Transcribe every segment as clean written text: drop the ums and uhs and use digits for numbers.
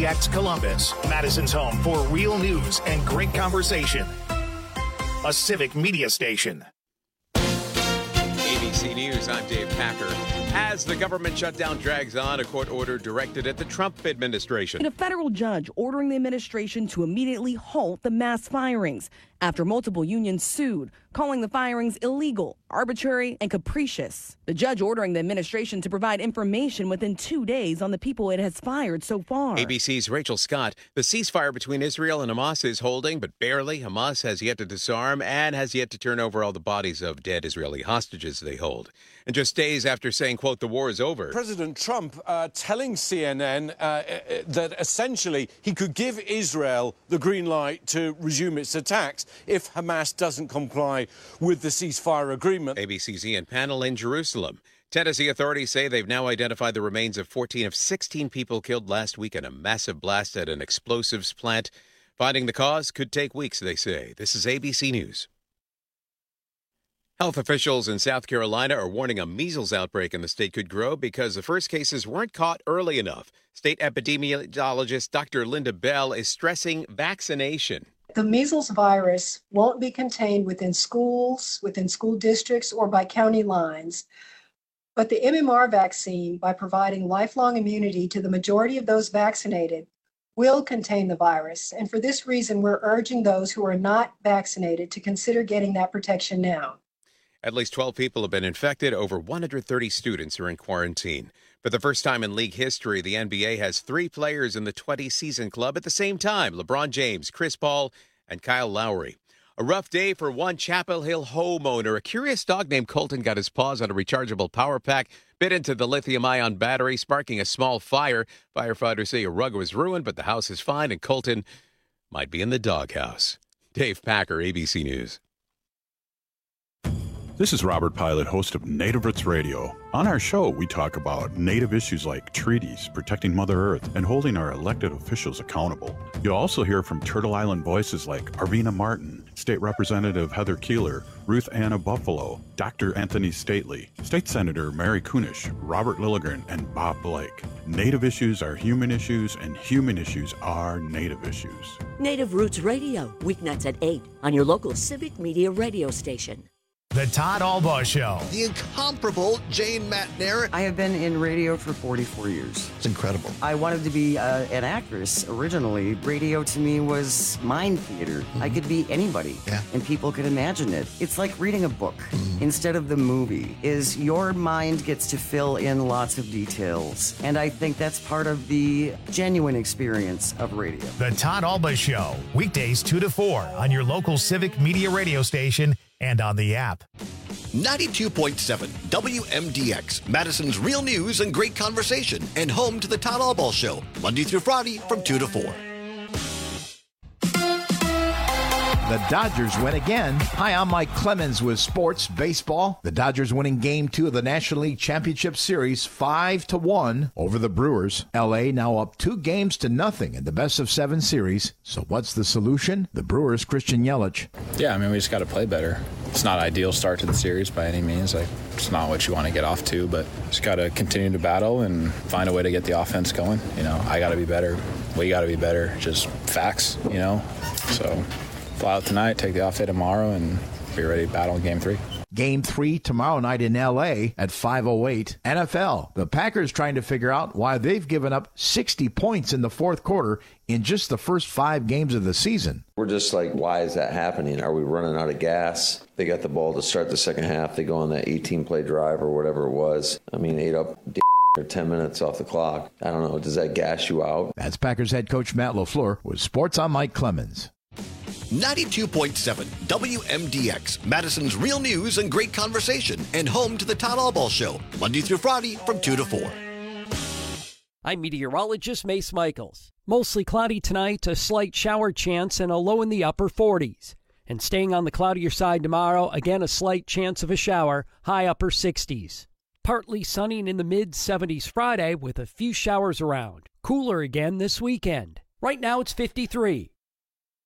KXDX Columbus, Madison's home for real news and great conversation. A civic media station. ABC News, I'm Dave Packer. As the government shutdown drags on, a court order directed at the Trump administration. And a federal judge ordering the administration to immediately halt the mass firings after multiple unions sued, calling the firings illegal, arbitrary, and capricious. The judge ordering the administration to provide information within 2 days on the people it has fired so far. ABC's Rachel Scott. The ceasefire between Israel and Hamas is holding, but barely. Hamas has yet to disarm and has yet to turn over all the bodies of dead Israeli hostages they hold. And just days after saying, quote, the war is over. President Trump telling CNN that essentially he could give Israel the green light to resume its attacks if Hamas doesn't comply with the ceasefire agreement. ABC's Ian Pannell in Jerusalem. Tennessee authorities say they've now identified the remains of 14 of 16 people killed last week in a massive blast at an explosives plant. Finding the cause could take weeks, they say. This is ABC News. Health officials in South Carolina are warning a measles outbreak in the state could grow because the first cases weren't caught early enough. State epidemiologist Dr. Linda Bell is stressing vaccination. The measles virus won't be contained within schools, within school districts, or by county lines. But the MMR vaccine, by providing lifelong immunity to the majority of those vaccinated, will contain the virus. And for this reason, we're urging those who are not vaccinated to consider getting that protection now. At least 12 people have been infected. Over 130 students are in quarantine. For the first time in league history, the NBA has 3 players in the 20-season club at the same time: LeBron James, Chris Paul, and Kyle Lowry. A rough day for one Chapel Hill homeowner. A curious dog named Colton got his paws on a rechargeable power pack, bit into the lithium-ion battery, sparking a small fire. Firefighters say a rug was ruined, but the house is fine, and Colton might be in the doghouse. Dave Packer, ABC News. This is Robert Pilot, host of Native Roots Radio. On our show, we talk about Native issues like treaties, protecting Mother Earth, and holding our elected officials accountable. You'll also hear from Turtle Island voices like Arvina Martin, State Representative Heather Keeler, Ruth Anna Buffalo, Dr. Anthony Stately, State Senator Mary Kunish, Robert Lilligren, and Bob Blake. Native issues are human issues, and human issues are Native issues. Native Roots Radio, weeknights at 8 on your local civic media radio station. The Todd Albaugh Show. The incomparable Jane Matner. I have been in radio for 44 years. It's incredible. I wanted to be an actress originally. Radio to me was mind theater. Mm-hmm. I could be anybody, and people could imagine it. It's like reading a book instead of the movie. Is your mind gets to fill in lots of details, and I think that's part of the genuine experience of radio. The Todd Albaugh Show, weekdays 2 to 4 on your local civic media radio station and on the app. 92.7 WMDX, Madison's real news and great conversation, and home to the Todd Albaugh Show, Monday through Friday from 2 to 4. The Dodgers win again. Hi, I'm Mike Clemens with Sports Baseball. The Dodgers winning Game 2 of the National League Championship Series 5-1 over the Brewers. L.A. now up 2-0 in the best-of-7 series. So what's the solution? The Brewers' Christian Yelich. Yeah, I mean, we just got to play better. It's not ideal start to the series by any means. It's not what you want to get off to, but just got to continue to battle and find a way to get the offense going. I got to be better. We got to be better. Just facts, So fly out tonight, take the off day tomorrow, and be ready to battle Game 3. Game 3 tomorrow night in L.A. at 5:08. NFL. The Packers trying to figure out why they've given up 60 points in the fourth quarter in just the first 5 games of the season. We're just like, why is that happening? Are we running out of gas? They got the ball to start the second half. They go on that 18-play drive or whatever it was. Ate up or 10 minutes off the clock. I don't know. Does that gas you out? That's Packers head coach Matt LaFleur with Sports on Mike Clemens. 92.7 WMDX, Madison's real news and great conversation, and home to the Todd Albaugh Show, Monday through Friday from 2 to 4. I'm meteorologist Mace Michaels. Mostly cloudy tonight, a slight shower chance, and a low in the upper 40s. And staying on the cloudier side tomorrow, again a slight chance of a shower, high upper 60s. Partly sunny and in the mid-70s Friday with a few showers around. Cooler again this weekend. Right now it's 53.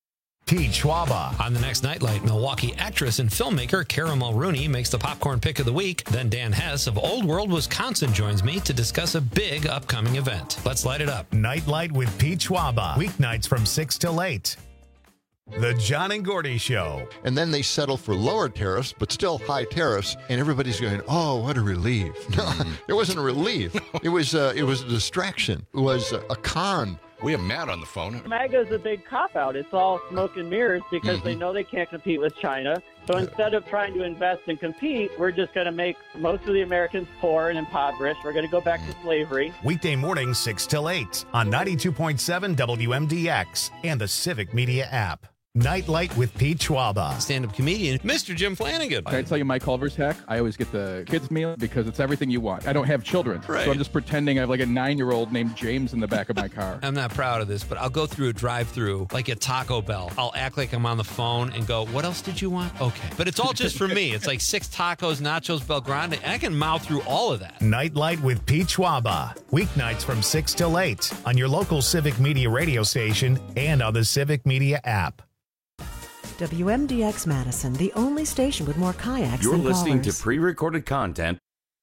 Pete Schwaba. On the next Nightlight, Milwaukee actress and filmmaker Cara Mulrooney makes the popcorn pick of the week. Then Dan Hess of Old World, Wisconsin joins me to discuss a big upcoming event. Let's light it up. Nightlight with Pete Schwaba. Weeknights from 6 till 8. The John and Gordy Show. And then they settle for lower tariffs, but still high tariffs, and everybody's going, oh, what a relief. No, it wasn't a relief. It was a distraction. It was a con. We have Matt on the phone. MAGA is a big cop-out. It's all smoke and mirrors because they know they can't compete with China. So instead of trying to invest and compete, we're just going to make most of the Americans poor and impoverished. We're going to go back to slavery. Weekday mornings 6 till 8 on 92.7 WMDX and the Civic Media app. Nightlight with Pete Schwaba. Stand-up comedian, Mr. Jim Flanagan. Can I tell you my Culver's hack? I always get the kids meal because it's everything you want. I don't have children, right. So I'm just pretending I have like a 9-year-old named James in the back of my car. I'm not proud of this, but I'll go through a drive-through like at Taco Bell. I'll act like I'm on the phone and go, what else did you want? Okay. But it's all just for me. It's like 6 tacos, nachos, Bel Grande, and I can mouth through all of that. Nightlight with Pete Schwaba. Weeknights from 6 till 8 on your local Civic Media radio station and on the Civic Media app. WMDX Madison, the only station with more kayaks You're than listening callers. to pre-recorded content.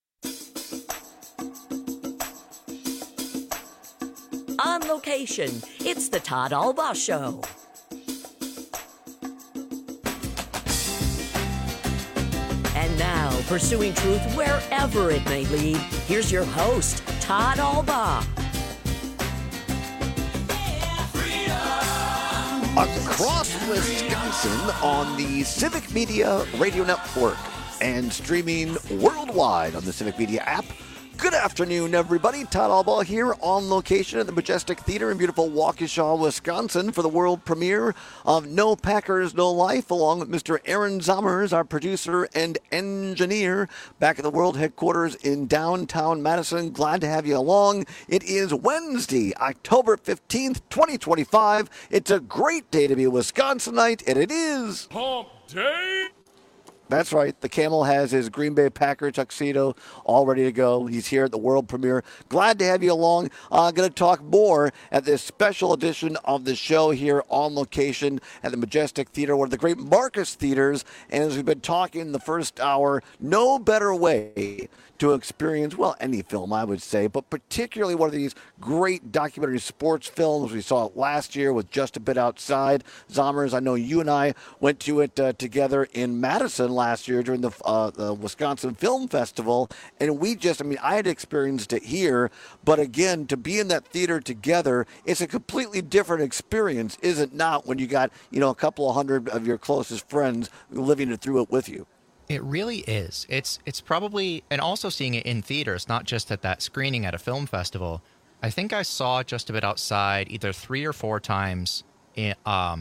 On location, it's the Todd Albaugh Show. And now, pursuing truth wherever it may lead, here's your host, Todd Albaugh. Across Wisconsin on the Civic Media Radio Network and streaming worldwide on the Civic Media app. Good afternoon, everybody. Todd Albaugh here on location at the Majestic Theater in beautiful Waukesha, Wisconsin for the world premiere of No Packers, No Life, along with Mr. Aaron Zommers, our producer and engineer, back at the world headquarters in downtown Madison. Glad to have you along. It is Wednesday, October 15th, 2025. It's a great day to be a Wisconsinite, and it is Hump Day. That's right. The Camel has his Green Bay Packer tuxedo all ready to go. He's here at the world premiere. Glad to have you along. I'm going to talk more at this special edition of the show here on location at the Majestic Theater, one of the great Marcus Theaters. And as we've been talking in the first hour, no better way to experience, well, any film, I would say, but particularly one of these great documentary sports films. We saw it last year with Just a Bit Outside. Zommers, I know you and I went to it together in Madison last year during the Wisconsin Film Festival, and I had experienced it here, but again, to be in that theater together, it's a completely different experience, is it not, when you got, a couple of hundred of your closest friends living it through it with you? It really is. It's probably, and also seeing it in theaters, not just at that screening at a film festival. I think I saw Just a Bit Outside either 3 or 4 times in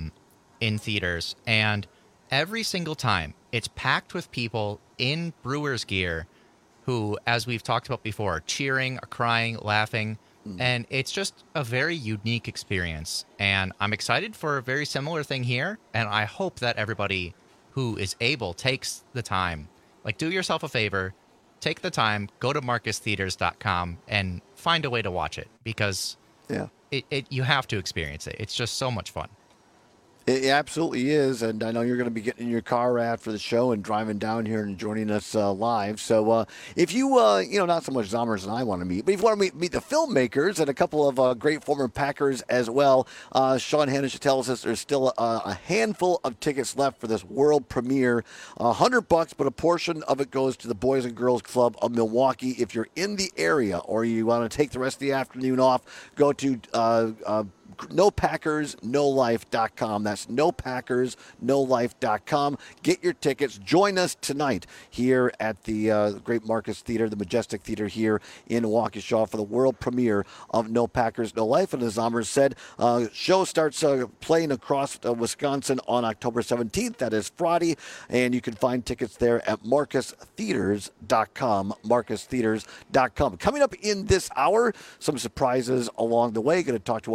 theaters, and every single time it's packed with people in Brewers gear who, as we've talked about before, are cheering, are crying, laughing, and it's just a very unique experience. And I'm excited for a very similar thing here, and I hope that everybody who is able takes the time. Like, do yourself a favor, take the time, go to marcustheaters.com and find a way to watch it, because you have to experience it. It's just so much fun. It absolutely is, and I know you're going to be getting in your car after the show and driving down here and joining us live. So if you, not so much Zommers and I want to meet, but if you want to meet the filmmakers and a couple of great former Packers as well, Sean Hanisch tells us there's still a handful of tickets left for this world premiere. $100, but a portion of it goes to the Boys and Girls Club of Milwaukee. If you're in the area or you want to take the rest of the afternoon off, go to NoPackersNoLife.com. That's NoPackersNoLife.com. Get your tickets. Join us tonight here at the Great Marcus Theater, the Majestic Theater here in Waukesha for the world premiere of No Packers, No Life. And as Zommers said, show starts playing across Wisconsin on October 17th. That is Friday. And you can find tickets there at MarcusTheaters.com. MarcusTheaters.com. Coming up in this hour, some surprises along the way. Going to talk to one of the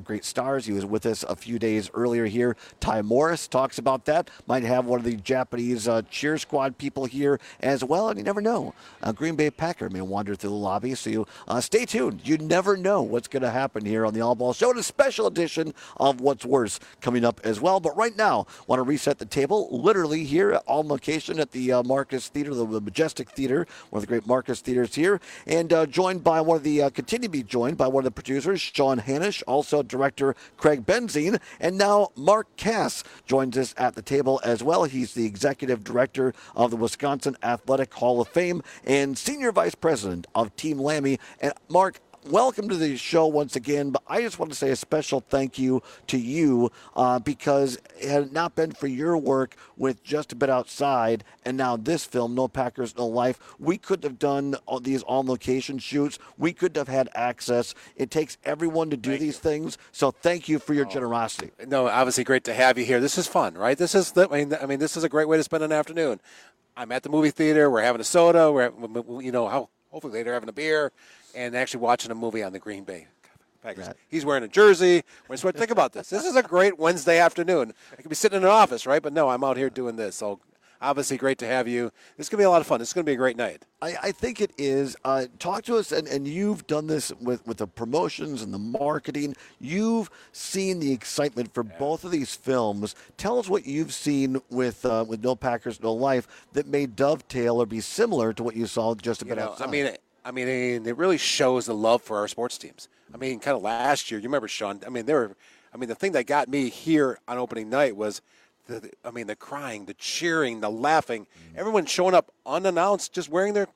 great stars. He was with us a few days earlier here. Ty Morris talks about that. Might have one of the Japanese cheer squad people here as well, and you never know. Green Bay Packer may wander through the lobby, so you stay tuned. You never know what's going to happen here on the All Ball Show, and a special edition of What's Worse coming up as well. But right now, want to reset the table, literally here on location at the Marcus Theater, the Majestic Theater, one of the great Marcus Theaters here, and joined by continue to be joined by one of the producers, Sean Hanish, also director Craig Benzine, and now Mark Cass joins us at the table as well. He's the executive director of the Wisconsin Athletic Hall of Fame and senior vice president of Team Lammy. And Mark, welcome to the show once again, but I just want to say a special thank you to you because had it not been for your work with Just a Bit Outside and now this film, No Packers, No Life, we couldn't have done these on-location shoots. We couldn't have had access. It takes everyone to do these things, so thank you for your generosity. No, obviously great to have you here. This is fun, right? This is this is a great way to spend an afternoon. I'm at the movie theater. We're having a soda. Hopefully later having a beer. And actually watching a movie on the Green Bay Packers. Right. He's wearing a jersey. Think about this. This is a great Wednesday afternoon. I could be sitting in an office, right? But no, I'm out here doing this. So obviously great to have you. This is going to be a lot of fun. This is going to be a great night. I think it is. Talk to us, and you've done this with the promotions and the marketing. You've seen the excitement for both of these films. Tell us what you've seen with No Packers, No Life that may dovetail or be similar to what you saw Just a Bit Outside. I mean, it really shows the love for our sports teams. I mean, kind of last year, you remember, Sean, the thing that got me here on opening night was the crying, the cheering, the laughing, everyone showing up unannounced, just wearing their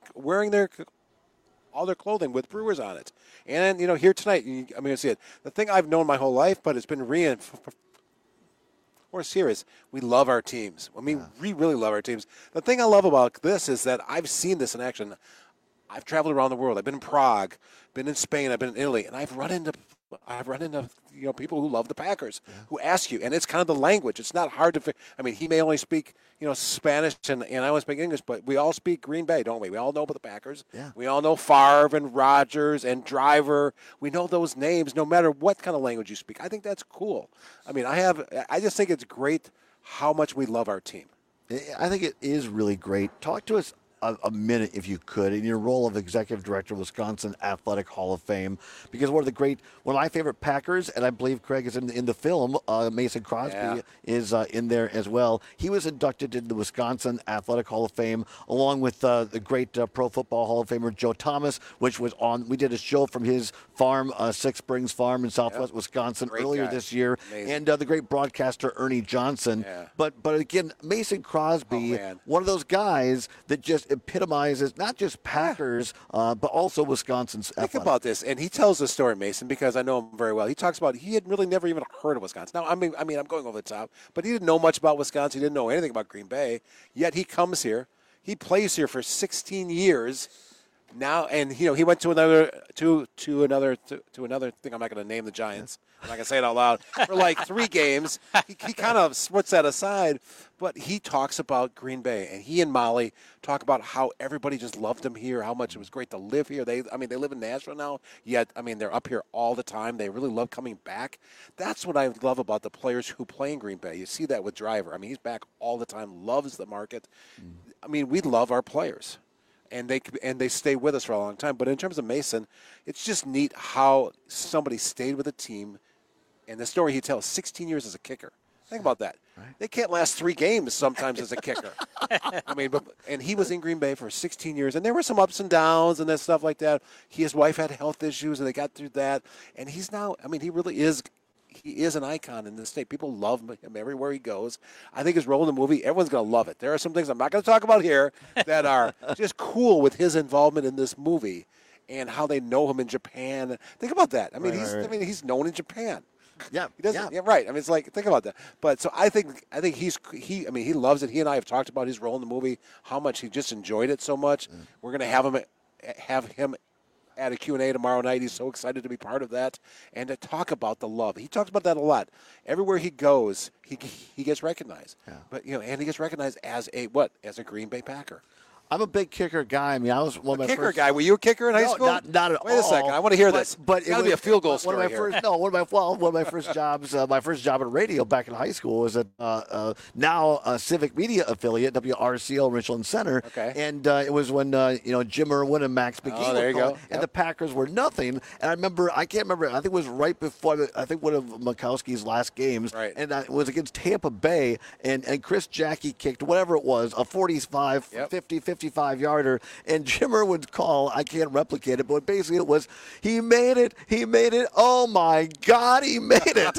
all their clothing with Brewers on it. And, here tonight, see it. The thing I've known my whole life, but it's been reinforced here is we love our teams. We really love our teams. The thing I love about this is that I've seen this in action. I've traveled around the world. I've been in Prague, been in Spain, I've been in Italy, and I've run into people who love the Packers who ask you, and it's kind of the language. It's not hard to. He may only speak Spanish, and I only speak English, but we all speak Green Bay, don't we? We all know about the Packers. Yeah. We all know Favre and Rodgers and Driver. We know those names, no matter what kind of language you speak. I think that's cool. I just think it's great how much we love our team. I think it is really great. Talk to us a minute, if you could, in your role of executive director of Wisconsin Athletic Hall of Fame, because one of my favorite Packers, and I believe Craig is in the film, Mason Crosby is in there as well. He was inducted into the Wisconsin Athletic Hall of Fame along with the great Pro Football Hall of Famer Joe Thomas, which was we did a show from his farm, Six Springs Farm in Southwest Wisconsin earlier this year. Amazing. And the great broadcaster Ernie Johnson. Yeah. But again, Mason Crosby, one of those guys that just epitomizes not just Packers, but also Wisconsin's Think about this, and he tells the story, Mason, because I know him very well. He talks about he had really never even heard of Wisconsin. Now, I'm going over the top, but he didn't know much about Wisconsin. He didn't know anything about Green Bay. Yet he comes here. He plays here for 16 years now, and he went to another thing. I'm not going to name the Giants. I'm not going to say it out loud. For like 3 games, he kind of puts that aside. But he talks about Green Bay, and he and Molly talk about how everybody just loved him here, how much it was great to live here. They live in Nashville now, yet, they're up here all the time. They really love coming back. That's what I love about the players who play in Green Bay. You see that with Driver. He's back all the time, loves the market. We love our players. And they stay with us for a long time. But in terms of Mason, it's just neat how somebody stayed with a team. And the story he tells, 16 years as a kicker. Think about that. Right. They can't last 3 games sometimes as a kicker. And he was in Green Bay for 16 years. And there were some ups and downs and that stuff like that. His wife had health issues, and they got through that. And he's now, he really is. He is an icon in this state. People love him everywhere he goes. I think his role in the movie, everyone's going to love it. There are some things I'm not going to talk about here that are just cool with his involvement in this movie and how they know him in Japan. Think about that. He's known in Japan. Yeah, he doesn't. Yeah, right. It's like, think about that. But so I think he loves it. He and I have talked about his role in the movie, how much he just enjoyed it so much. We're going to have him at a Q&A tomorrow night. He's so excited to be part of that and to talk about the love. He talks about that a lot. Everywhere he goes, he gets recognized. Yeah. But and he gets recognized as a Green Bay Packer. I'm a big kicker guy. I mean, I was one of my kicker first guy. Were you a kicker in high school? Not at all. Wait a second. I want to hear this. But It's got to be a field goal story here. One of my first jobs. My first job in radio back in high school was at now a Civic Media affiliate, WRCL Richland Center. Okay. And it was when Jim Irwin and Max McGee. Oh, there you go. And the Packers were nothing. And I can't remember. I think it was right before one of Mikowski's last games. Right. And it was against Tampa Bay. And Chris Jackie kicked whatever it was, a 45, 50, 55 yarder. And Jim Irwin's call, I can't replicate it, but basically it was, he made it. Oh my God, he made it.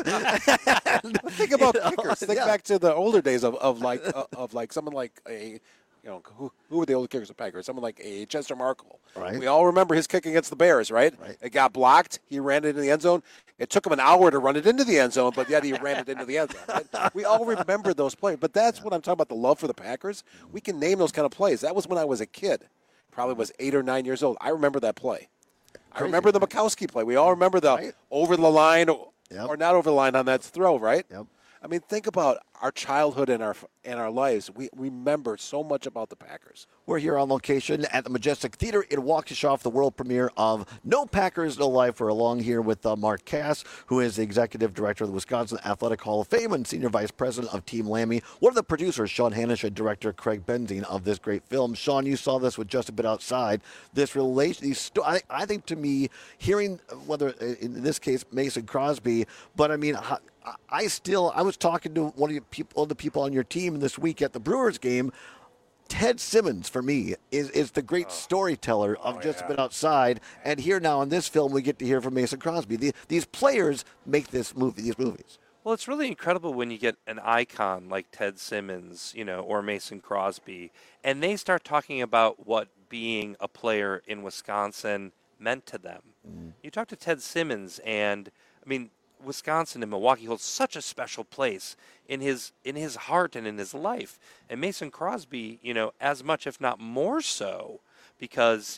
Think about kickers. Think back to the older days of someone like a, who were the old kickers of Packers? Someone like a Chester Markle. Right. We all remember his kick against the Bears, right? It got blocked. He ran it into the end zone. It took him an hour to run it into the end zone, but yet he ran it into the end zone. Right? We all remember those plays. But that's what I'm talking about, the love for the Packers. We can name those kind of plays. That was when I was a kid. Probably was 8 or 9 years old. I remember that play. I remember the Mikowski play. We all remember the over the line or not over the line on that throw, right? Yep. I mean, think about our childhood and our lives. We remember so much about the Packers. We're here on location at the Majestic Theater in Waukesha for the world premiere of No Packers, No Life. We're along here with Mark Cass, who is the executive director of the Wisconsin Athletic Hall of Fame and senior vice president of Team Lammy. One of the producers, Sean Hanisch, and director Craig Benzine of this great film. Sean, you saw this with Just a Bit Outside. This relation, I think to me, hearing whether in this case Mason Crosby, but I mean. I was talking to one of the people on your team this week at the Brewers game. Ted Simmons, for me, is the great storyteller of Just a Bit Outside. And here now in this film, we get to hear from Mason Crosby. These players make these movies. Well, it's really incredible when you get an icon like Ted Simmons, or Mason Crosby, and they start talking about what being a player in Wisconsin meant to them. You talk to Ted Simmons, and, I mean, Wisconsin and Milwaukee holds such a special place in his heart and in his life. And Mason Crosby, as much if not more so, because,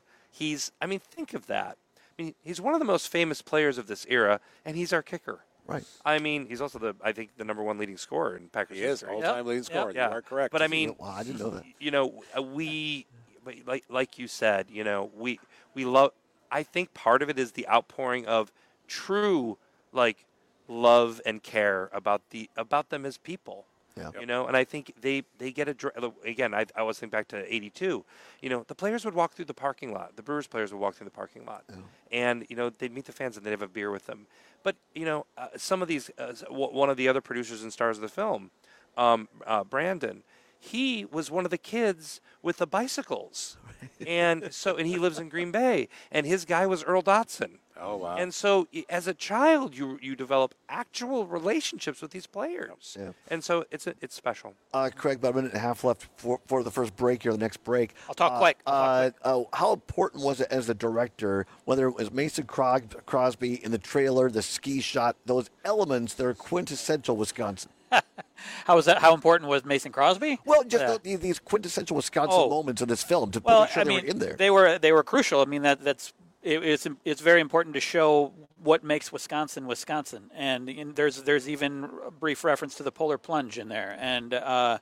think of that. I mean, he's one of the most famous players of this era, and he's our kicker. Right. I mean, he's also the number one leading scorer in Packers history. He is all-time leading scorer. Yeah. You are correct. But I mean, wow, I didn't know that. We, like you said, we love. I think part of it is the outpouring of true love and care about them as people. Yeah. And I think they get again. I always think back to '82. The players would walk through the parking lot. The Brewers players would walk through the parking lot, and they'd meet the fans and they'd have a beer with them. But some of these, one of the other producers and stars of the film, Brandon, he was one of the kids with the bicycles, and he lives in Green Bay, and his guy was Earl Dotson. Oh, wow. And so as a child, you develop actual relationships with these players. Yeah. And so it's special. Craig, about a minute and a half left for the first break here, the next break. I'll talk quick. How important was it as a director, whether it was Mason Crosby in the trailer, the ski shot, those elements that are quintessential Wisconsin? How was that? How important was Mason Crosby? Well, just these quintessential Wisconsin moments in this film to make sure they were in there. They were crucial. I mean, it's very important to show what makes Wisconsin Wisconsin, and there's even a brief reference to the Polar Plunge in there, and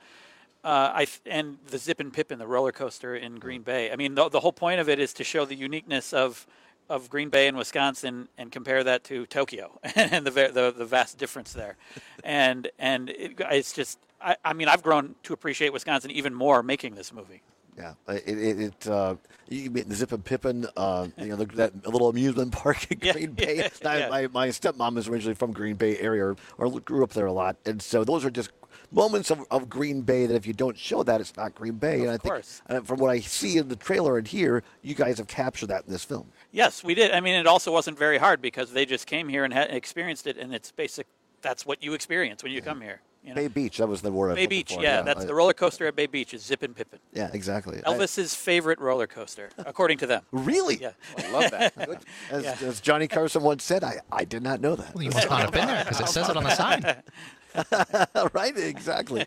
and the Zip and Pippin, the roller coaster in Green Bay. I mean, the whole point of it is to show the uniqueness of Green Bay and Wisconsin and compare that to Tokyo and the vast difference there, and it's just I mean I've grown to appreciate Wisconsin even more making this movie. Yeah, you mean the Zip and Pippin, that little amusement park in Green Bay. My stepmom is originally from Green Bay area or grew up there a lot, and so those are just moments of Green Bay that if you don't show that, it's not Green Bay. And I think from what I see in the trailer and here, you guys have captured that in this film. Yes, we did. I mean, it also wasn't very hard because they just came here and experienced it, and it's basic. That's what you experience when you come here. Bay Beach, that was the word. Bay Beach, that's the roller coaster at Bay Beach is Zip and Pippin. Yeah, exactly. Elvis's favorite roller coaster, according to them. Really? Yeah. I love that. As Johnny Carson once said, I did not know that. Well, you must not have been there because it says it on the side. Right, exactly.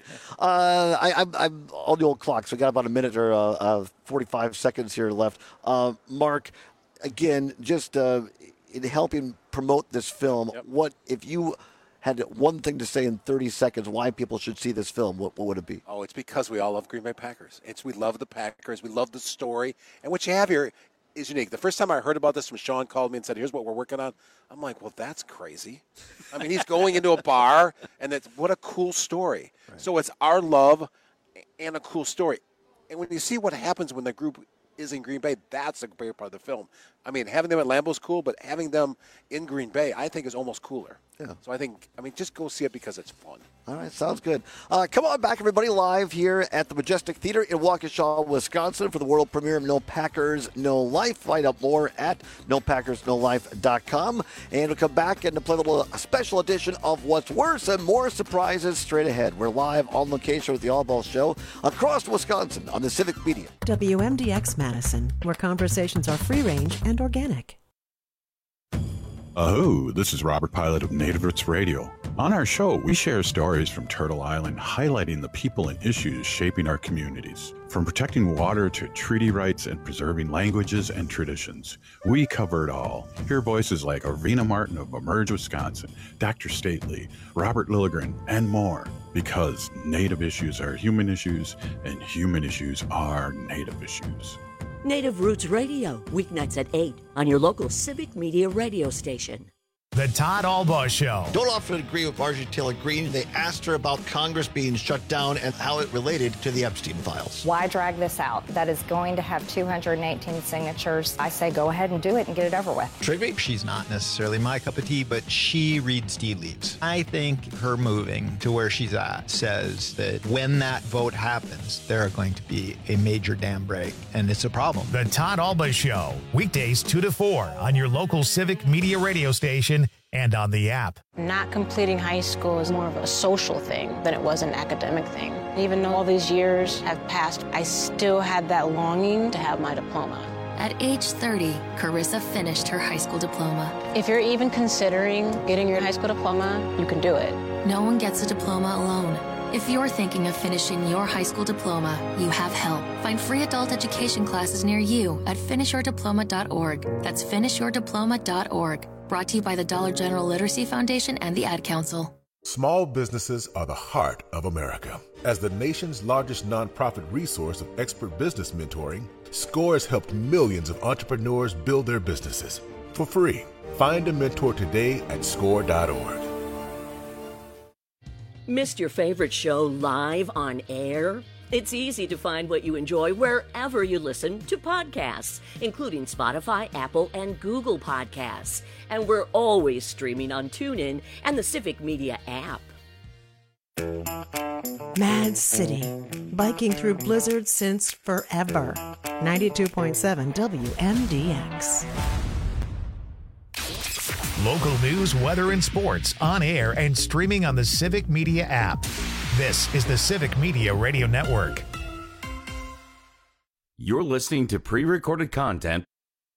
I'm on the old clock, so we got about a minute or 45 seconds here left. Mark, again, just in helping promote this film, what if you had one thing to say in 30 seconds why people should see this film, what would it be? Oh, it's because we all love Green Bay Packers. We love the Packers. We love the story. And what you have here is unique. The first time I heard about this when Sean called me and said, here's what we're working on, I'm like, well, that's crazy. I mean, he's going into a bar, and what a cool story. Right. So it's our love and a cool story. And when you see what happens when the group is in Green Bay, that's a great part of the film. I mean, having them at Lambeau's cool, but having them in Green Bay, I think, is almost cooler. Yeah. So just go see it because it's fun. All right, sounds good. Come on back, everybody, live here at the Majestic Theater in Waukesha, Wisconsin for the world premiere of No Packers, No Life. Find out more at NoPackersNoLife.com. And we'll come back and play a little special edition of What's Worse and more surprises straight ahead. We're live on location with the All Ball Show across Wisconsin on the Civic Media. WMDX Madison, where conversations are free-range and organic. Oh, this is Robert Pilot of Native Roots Radio. On our show, we share stories from Turtle Island highlighting the people and issues shaping our communities. From protecting water to treaty rights and preserving languages and traditions, we cover it all. Hear voices like Arvina Martin of Emerge, Wisconsin, Dr. Stately, Robert Lilligren, and more. Because Native issues are human issues, and human issues are Native issues. Native Roots Radio, weeknights at 8 on your local Civic Media radio station. The Todd Albaugh Show. Don't often agree with Marjorie Taylor Greene. They asked her about Congress being shut down and how it related to the Epstein files. Why drag this out? That is going to have 218 signatures. I say go ahead and do it and get it over with. Trigby? She's not necessarily my cup of tea, but she reads tea leaves. I think her moving to where she's at says that when that vote happens, there are going to be a major dam break, and it's a problem. The Todd Albaugh Show, weekdays 2 to 4 on your local Civic Media radio station and on the app. Not completing high school is more of a social thing than it was an academic thing. Even though all these years have passed, I still had that longing to have my diploma. At age 30, Carissa finished her high school diploma. If you're even considering getting your high school diploma, you can do it. No one gets a diploma alone. If you're thinking of finishing your high school diploma, you have help. Find free adult education classes near you at finishyourdiploma.org. That's finishyourdiploma.org. Brought to you by the Dollar General Literacy Foundation and the Ad Council. Small businesses are the heart of America. As the nation's largest nonprofit resource of expert business mentoring, SCORE has helped millions of entrepreneurs build their businesses for free. Find a mentor today at score.org. Missed your favorite show live on air? It's easy to find what you enjoy wherever you listen to podcasts, including Spotify, Apple, and Google Podcasts. And we're always streaming on TuneIn and the Civic Media app. Mad City, biking through blizzards since forever. 92.7 WMDX. Local news, weather, and sports on air and streaming on the Civic Media app. This is the Civic Media Radio Network. You're listening to pre-recorded content.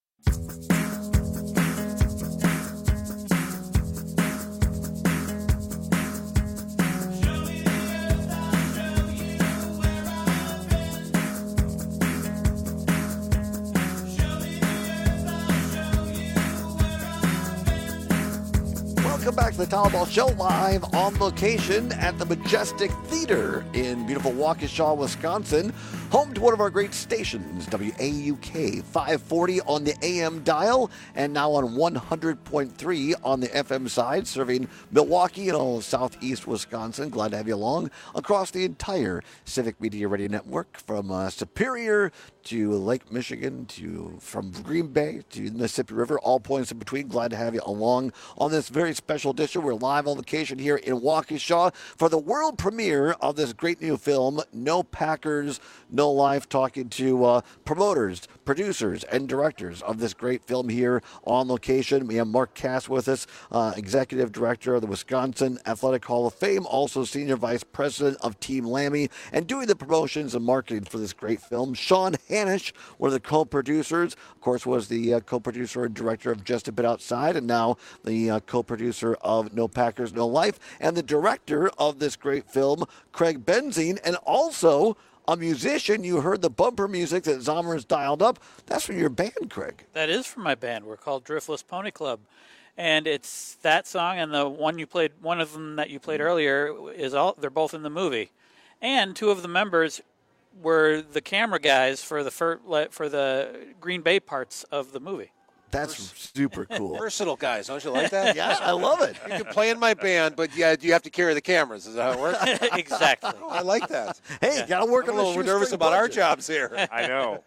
Welcome back to the Todd Albaugh Show, live on location at the Majestic Theater in beautiful Waukesha, Wisconsin. Home to one of our great stations, WAUK 540 on the AM dial, and now on 100.3 on the FM side, serving Milwaukee and all of southeast Wisconsin. Glad to have you along across the entire Civic Media Radio Network, from Superior to Lake Michigan, from Green Bay to the Mississippi River, all points in between. Glad to have you along on this very special edition. We're live on location here in Waukesha for the world premiere of this great new film, No Packers, No Life, talking to promoters, producers, and directors of this great film here on location. We have Mark Cass with us, Executive Director of the Wisconsin Athletic Hall of Fame, also Senior Vice President of Team Lammy, and doing the promotions and marketing for this great film. Sean Hanisch, one of the co-producers, of course, was the co-producer and director of Just a Bit Outside, and now the co-producer of No Packers, No Life, and the director of this great film, Craig Benzine, and also a musician. You heard the bumper music that Zomer's dialed up. That's from your band, Craig. That is from my band. We're called Driftless Pony Club. And it's that song and the one you played, one of them that you played earlier, they're both in the movie. And two of the members were the camera guys for the Green Bay parts of the movie. That's super cool. Versatile guys, don't you like that? Yeah, I love it. You can play in my band, but yeah, you have to carry the cameers. Is that how it works? Exactly. Oh, I like that. Hey, got to work I'm on a little nervous about our jobs here. I know.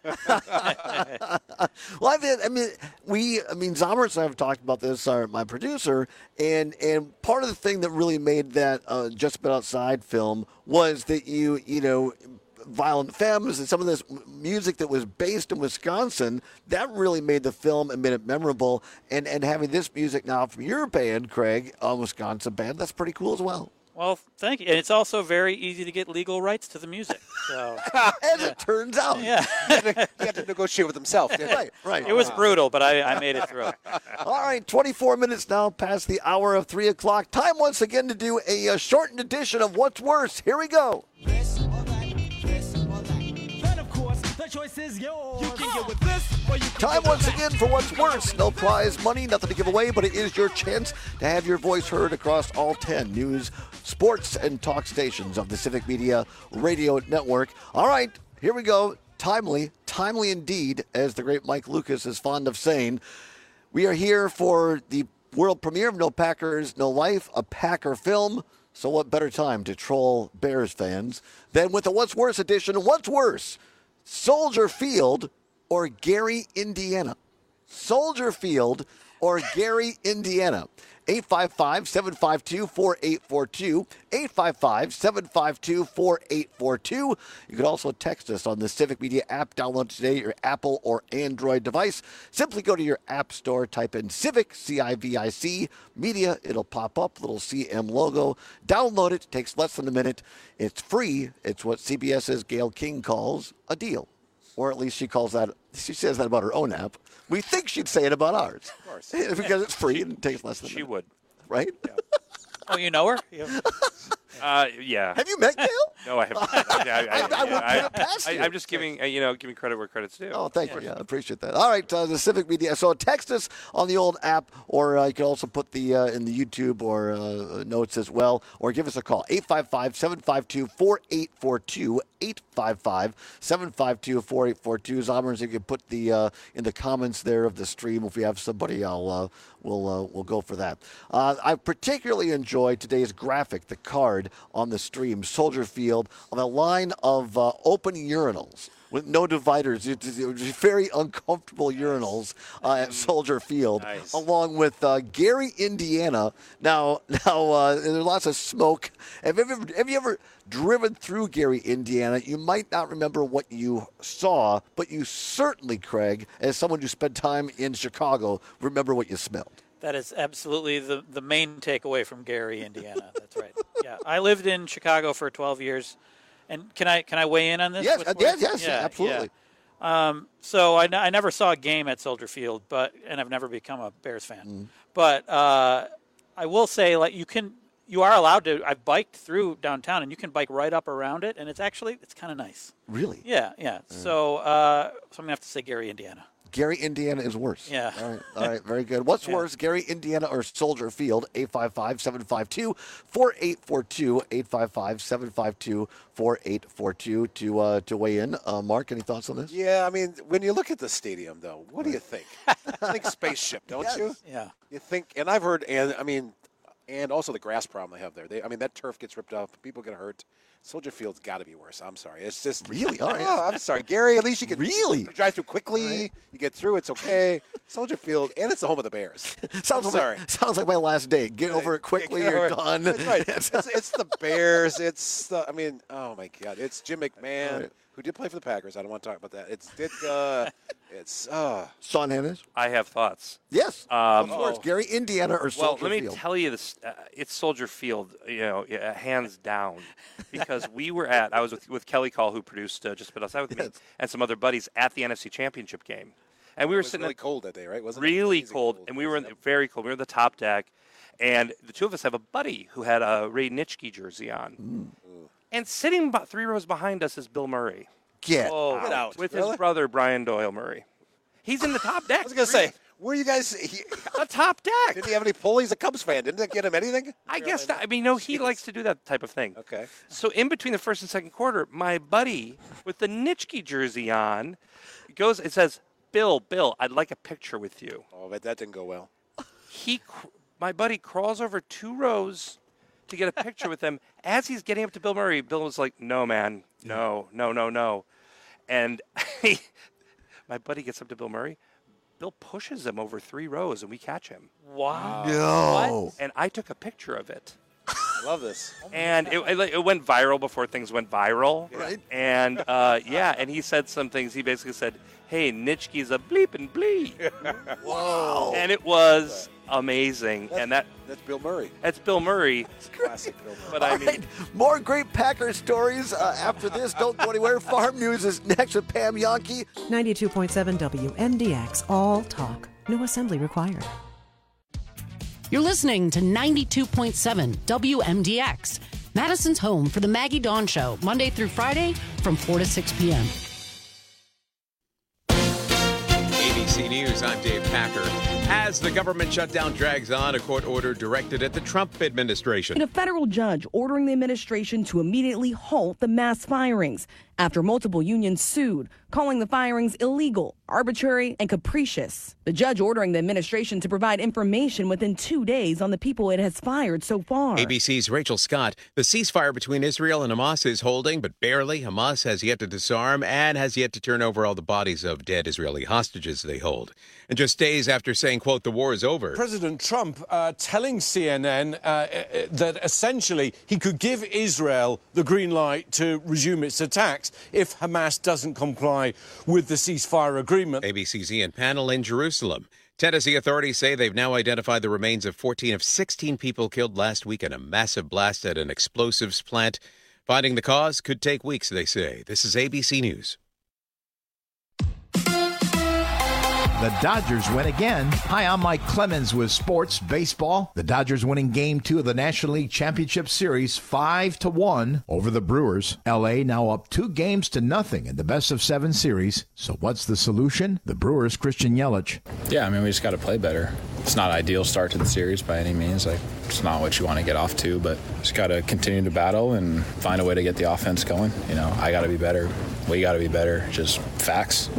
Well, Zommers and I have talked about this, my producer, and part of the thing that really made that Just About Outside film was that you know, Violent Femmes and some of this music that was based in Wisconsin, that really made the film and made it memorable. And having this music now from your band, Craig, a Wisconsin band, that's pretty cool as well. Well, thank you. And it's also very easy to get legal rights to the music. So. As it turns out. Yeah. He had to negotiate with himself, didn't he? Right. It was brutal, but I made it through. All right, 24 minutes now past the hour of 3 o'clock. Time once again to do a shortened edition of What's Worse. Here we go. Time once again for What's Worse. No prize money, nothing to give away, but it is your chance to have your voice heard across all 10 news, sports, and talk stations of the Civic Media Radio Network. All right, here we go. Timely indeed, as the great Mike Lucas is fond of saying. We are here for the world premiere of No Packers, No Life, a Packer film. So what better time to troll Bears fans than with the What's Worse edition? What's worse, Soldier Field or Gary, Indiana? Soldier Field or Gary, Indiana? 855-752-4842, 855-752-4842. You can also text us on the Civic Media app. Download today your Apple or Android device. Simply go to your app store, type in Civic, C-I-V-I-C, Media. It'll pop up, little CM logo. Download it. It takes less than a minute. It's free. It's what CBS's Gayle King calls a deal. Or at least she says that about her own app. We think she'd say it about ours. Of course. Because it's free and it takes less than a minute. She would. Right? Yeah. Oh, you know her? Yeah. Have you met Gail? No, I haven't. I wouldn't put it past you. I'm just giving credit where credit's due. Oh, thank you. Yeah, I appreciate that. All right, the Civic Media. So text us on the old app, or you can also put the in the YouTube or notes as well, or give us a call, 855-752-4842, 855-752-4842. Zommers, you can put the in the comments there of the stream. If we have somebody, we'll go for that. I particularly enjoyed today's graphic, the card on the stream, Soldier Field, on a line of open urinals with no dividers. It's very uncomfortable urinals at Soldier Field, along with Gary, Indiana. Now there's lots of smoke. Have you ever driven through Gary, Indiana? You might not remember what you saw, but you certainly, Craig, as someone who spent time in Chicago, remember what you smelled. That is absolutely the main takeaway from Gary, Indiana. That's right. Yeah, I lived in Chicago for 12 years, and can I weigh in on this? Yes, absolutely. Yeah. So I never saw a game at Soldier Field, and I've never become a Bears fan. But I will say, like, you are allowed to. I've biked through downtown, and you can bike right up around it, and it's kind of nice. Really? Yeah. So I'm gonna have to say Gary, Indiana. Gary, Indiana is worse. Yeah. All right. Very good. What's worse, Gary, Indiana, or Soldier Field? 855-752-4842, 855-752-4842 to weigh in. Mark, any thoughts on this? Yeah, I mean, when you look at the stadium, though, what do you think? I think spaceship, don't you? Yeah. You think, and I've heard, and also the grass problem they have there. That turf gets ripped up, people get hurt. Soldier Field's got to be worse. I'm sorry. It's just really. All right. Oh, I'm sorry, Gary. At least you can really drive through quickly. Right. You get through. It's okay. Soldier Field, and it's the home of the Bears. Sounds like my last day. Get over it quickly. You're done. That's right. It's the Bears. Oh my God. It's Jim McMahon, who did play for the Packers. I don't want to talk about that. It's Sean Hennis. I have thoughts. Yes. Of course, Gary, Indiana, or Soldier Field. Well, let me tell you this. It's Soldier Field, hands down. Because I was with Kelly Call, who produced Just About Outside with me, and some other buddies at the NFC Championship game. And we were sitting really cold that day, right? Wasn't really it? Cold. And we were very cold. We were in the top deck. And the two of us have a buddy who had a Ray Nitschke jersey on. And sitting about 3 rows behind us is Bill Murray. Get out. With his brother, Brian Doyle Murray. He's in the top deck. I was going to say, Where you guys? On top deck. Didn't he have any pull? He's a Cubs fan. Didn't that get him anything? I guess not. I mean, no, he likes to do that type of thing. Okay. So in between the first and second quarter, my buddy with the Nitschke jersey on goes and says, Bill, I'd like a picture with you. Oh, but that didn't go well. My buddy crawls over 2 rows to get a picture with him. As he's getting up to Bill Murray, Bill was like, no, man, no. And my buddy gets up to Bill Murray. Bill pushes him over 3 rows, and we catch him. Wow. No. What? And I took a picture of it. I love this. And it went viral before things went viral. Right. And, and he said some things. He basically said, hey, Nitschke's a bleep and bleep. Whoa. And it was amazing. That's Bill Murray. That's Bill Murray. Classic Bill Murray. But All right. More great Packers stories after this. Don't go anywhere. Farm News is next with Pam Yonke. 92.7 WMDX, all talk. No assembly required. You're listening to 92.7 WMDX, Madison's home for the Maggie Dawn Show, Monday through Friday from 4 to 6 p.m. ABC News, I'm Dave Packer. As the government shutdown drags on, a court order directed at the Trump administration. And a federal judge ordering the administration to immediately halt the mass firings after multiple unions sued, calling the firings illegal, arbitrary, and capricious. The judge ordering the administration to provide information within 2 days on the people it has fired so far. ABC's Rachel Scott. The ceasefire between Israel and Hamas is holding, but barely. Hamas has yet to disarm and has yet to turn over all the bodies of dead Israeli hostages they hold. And just days after saying, quote, the war is over. President Trump telling CNN that essentially he could give Israel the green light to resume its attacks if Hamas doesn't comply with the ceasefire agreement. ABC's Ian Pannell in Jerusalem. Tennessee authorities say they've now identified the remains of 14 of 16 people killed last week in a massive blast at an explosives plant. Finding the cause could take weeks, they say. This is ABC News. The Dodgers win again. Hi, I'm Mike Clemens with Sports Baseball. The Dodgers winning Game 2 of the National League Championship Series 5-1 over the Brewers. L.A. now up 2-0 in the best-of-7 series. So what's the solution? The Brewers' Christian Yelich. Yeah, I mean, we just got to play better. It's not an ideal start to the series by any means. It's not what you want to get off to, but just got to continue to battle and find a way to get the offense going. I got to be better. We got to be better. Just facts,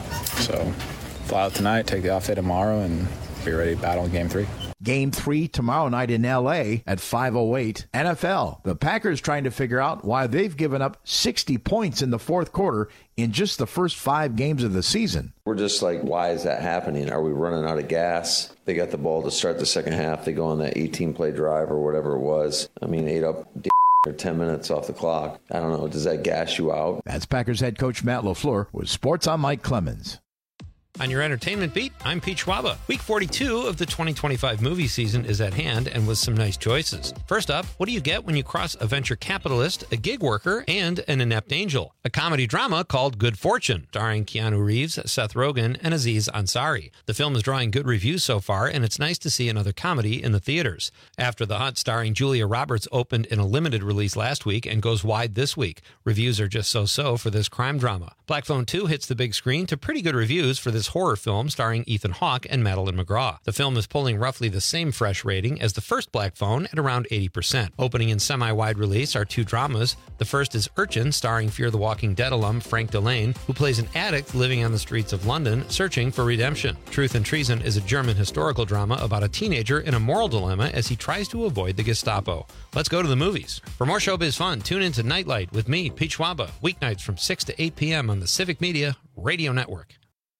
So fly out tonight, take the off day tomorrow, and be ready to battle in Game 3. Game 3 tomorrow night in L.A. at 5:08. NFL. The Packers trying to figure out why they've given up 60 points in the fourth quarter in just the first 5 games of the season. We're just like, why is that happening? Are we running out of gas? They got the ball to start the second half. They go on that 18-play drive or whatever it was. Ate up or 10 minutes off the clock. I don't know. Does that gas you out? That's Packers head coach Matt LaFleur with Sports on Mike Clemens. On your entertainment beat, I'm Pete Schwaba. Week 42 of the 2025 movie season is at hand, and with some nice choices. First up, what do you get when you cross a venture capitalist, a gig worker, and an inept angel? A comedy drama called Good Fortune, starring Keanu Reeves, Seth Rogen, and Aziz Ansari. The film is drawing good reviews so far, and it's nice to see another comedy in the theaters. After the Hunt, starring Julia Roberts, opened in a limited release last week and goes wide this week. Reviews are just so-so for this crime drama. Black Phone 2 hits the big screen to pretty good reviews for this horror film starring Ethan Hawke and Madeline McGraw. The film is pulling roughly the same fresh rating as the first Black Phone at around 80%. Opening in semi-wide release are 2 dramas. The first is Urchin, starring Fear the Walking Dead alum Frank Delane, who plays an addict living on the streets of London, searching for redemption. Truth and Treason is a German historical drama about a teenager in a moral dilemma as he tries to avoid the Gestapo. Let's go to the movies. For more showbiz fun, tune in to Nightlight with me, Pete Schwaba, weeknights from 6 to 8 p.m. on the Civic Media Radio Network.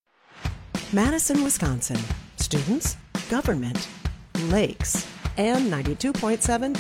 Madison, Wisconsin. Students, government, lakes, and 92.7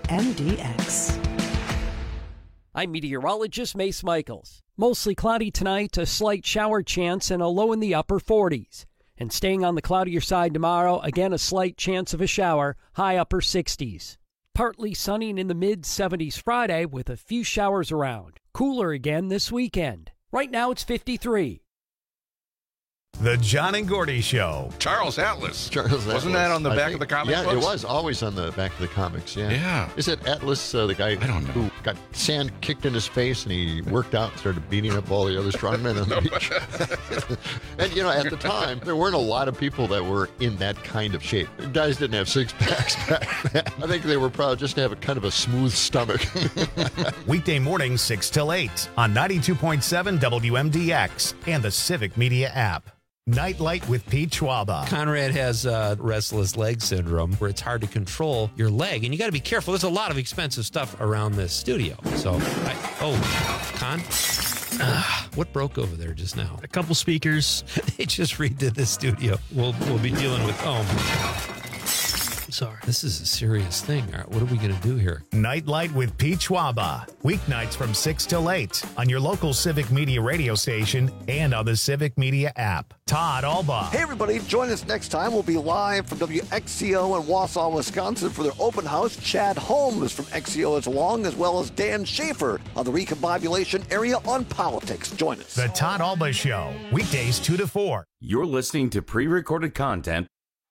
WMDX. I'm meteorologist Mace Michaels. Mostly cloudy tonight, a slight shower chance, and a low in the upper 40s. And staying on the cloudier side tomorrow, again a slight chance of a shower, high upper 60s. Partly sunny in the mid-70s Friday with a few showers around. Cooler again this weekend. Right now it's 53. The John and Gordy Show. Charles Atlas. Charles Wasn't Atlas. that on the I back think- of the comic Yeah, books? it was always on the back of the comics. Yeah. Yeah. Is it Atlas, the guy who got sand kicked in his face and he worked out and started beating up all the other strongmen on the beach? And, at the time, there weren't a lot of people that were in that kind of shape. Guys didn't have six packs back then. I think they were proud just to have a kind of a smooth stomach. Weekday mornings 6 till 8 on 92.7 WMDX and the Civic Media app. Nightlight with Pete Schwaba. Conrad has restless leg syndrome where it's hard to control your leg, and you got to be careful. There's a lot of expensive stuff around this studio. So, Con? What broke over there just now? A couple speakers. They just redid the studio. We'll be dealing with Sorry. This is a serious thing. All right, what are we going to do here? Nightlight with Pete Schwaba. Weeknights from 6 till 8 on your local Civic Media radio station and on the Civic Media app. Todd Alba. Hey, everybody, join us next time. We'll be live from WXCO in Wausau, Wisconsin for their open house. Chad Holmes from XCO is along, as well as Dan Schaefer on the Recombobulation area on politics. Join us. The Todd Alba Show. Weekdays 2 to 4. You're listening to pre-recorded content.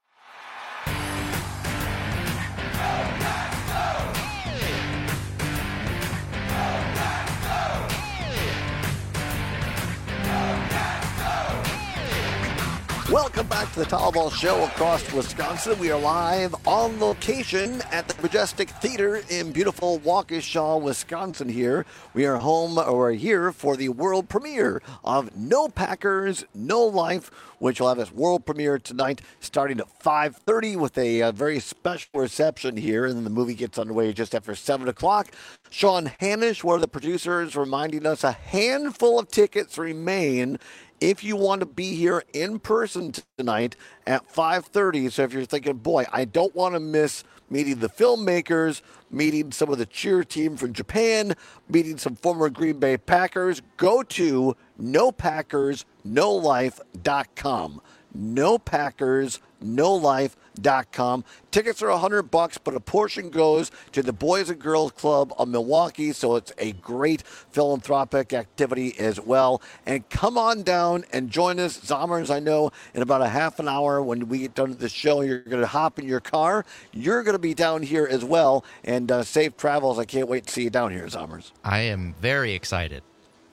Welcome back to the Talbot Show across Wisconsin. We are live on location at the Majestic Theater in beautiful Waukesha, Wisconsin here. We are here for the world premiere of No Packers, No Life, which will have its world premiere tonight starting at 5:30 with a very special reception here, and then the movie gets underway just after 7 o'clock. Sean Hanish, one of the producers, reminding us a handful of tickets remain if you want to be here in person tonight at 5:30. So if you're thinking, boy, I don't want to miss meeting the filmmakers, meeting some of the cheer team from Japan, meeting some former Green Bay Packers, go to NoPackersNoLife.com. NoPackersNoLife.com. Tickets are $100, but a portion goes to the Boys and Girls Club of Milwaukee, so it's a great philanthropic activity as well. And come on down and join us. Zommers, I know in about a half an hour when we get done with the show, you're going to hop in your car. You're going to be down here as well, and safe travels. I can't wait to see you down here, Zommers. I am very excited.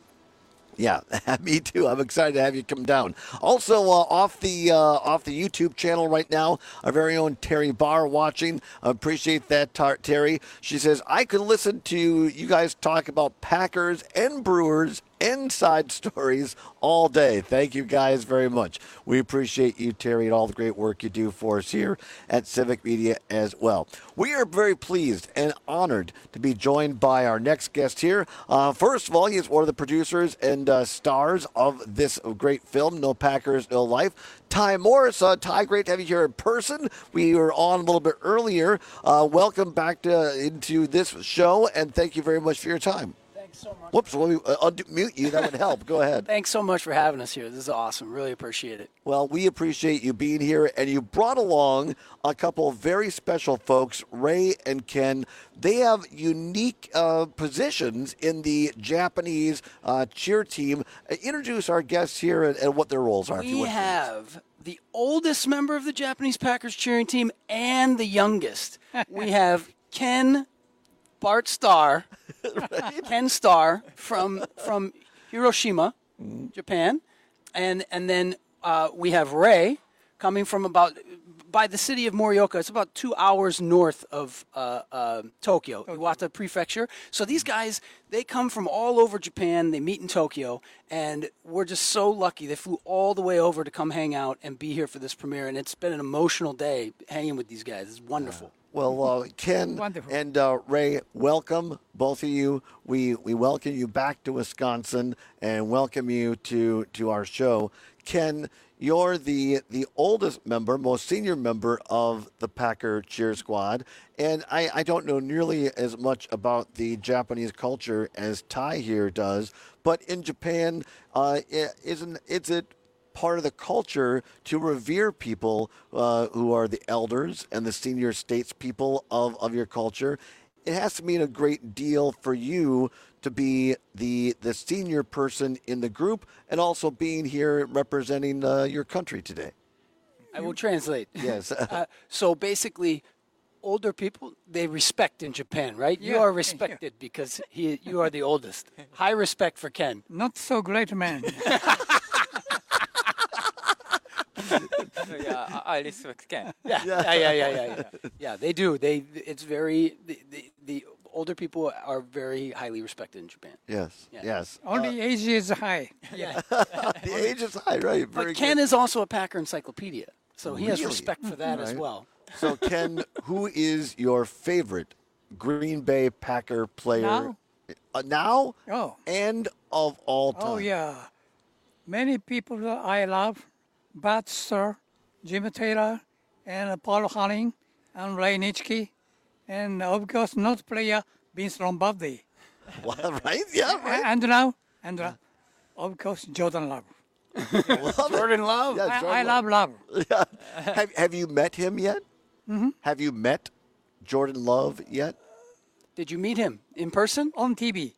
Yeah, me too. I'm excited to have you come down. Also, off the YouTube channel right now, our very own Terry Barr watching. I appreciate that, Terry. She says, I could listen to you guys talk about Packers and Brewers and side stories all day. Thank you guys very much. We appreciate you, Terry, and all the great work you do for us here at Civic Media as well. We are very pleased and honored to be joined by our next guest here. First of all, he is one of the producers and stars of this great film, No Packers, No Life. Ty Morris. Ty, great to have you here in person. We were on a little bit earlier. Welcome back into this show, and thank you very much for your time. Thanks so much. Whoops, let me unmute you. That would help. Go ahead. Thanks so much for having us here. This is awesome. Really appreciate it. Well, we appreciate you being here, and you brought along a couple of very special folks, Ray and Ken. They have unique positions in the Japanese cheer team. Introduce our guests here and what their roles are. We have the oldest member of the Japanese Packers cheering team and the youngest. We have Ken Bart Starr, Ken Starr from Hiroshima, Japan, and then we have Ray coming from by the city of Morioka. It's about 2 hours north of Tokyo, Iwata Prefecture. So these guys, they come from all over Japan. They meet in Tokyo, and we're just so lucky. They flew all the way over to come hang out and be here for this premiere, and it's been an emotional day hanging with these guys. It's wonderful. Well, Ken and Ray, welcome, both of you. We welcome you back to Wisconsin and welcome you to our show. Ken, you're the oldest member, most senior member of the Packer cheer squad, and I don't know nearly as much about the Japanese culture as Ty here does, but in Japan, is it part of the culture to revere people who are the elders and the senior statespeople of your culture? it has to mean a great deal for you to be the senior person in the group and also being here representing your country today. I will translate. Yes. So basically, older people, they respect in Japan, right? You Yeah, are respected because you are the oldest. High respect for Ken. Not so great man. Yeah, I respect Ken. Yeah, they do. It's very, the older people are very highly respected in Japan. Yes. Only age is high. Yeah. The age is high, right? Very But Ken good. is also a Packer encyclopedia, so he has Really? respect for that as Right. well. So, Ken, who is your favorite Green Bay Packer player Now? Now Oh. and of all time? Oh, yeah. Many people that I love, Bart Starr, Jim Taylor, and Paul Hanning, and Ray Nitschke, and of course, not player, Vince Lombardi. Well, right? Yeah, right. And of course, Jordan Love. Jordan Love? Yeah, I Jordan love Love. Yeah. Have you met him yet? Mm-hmm. Have you met Jordan Love yet? Did you meet him in person? On TV.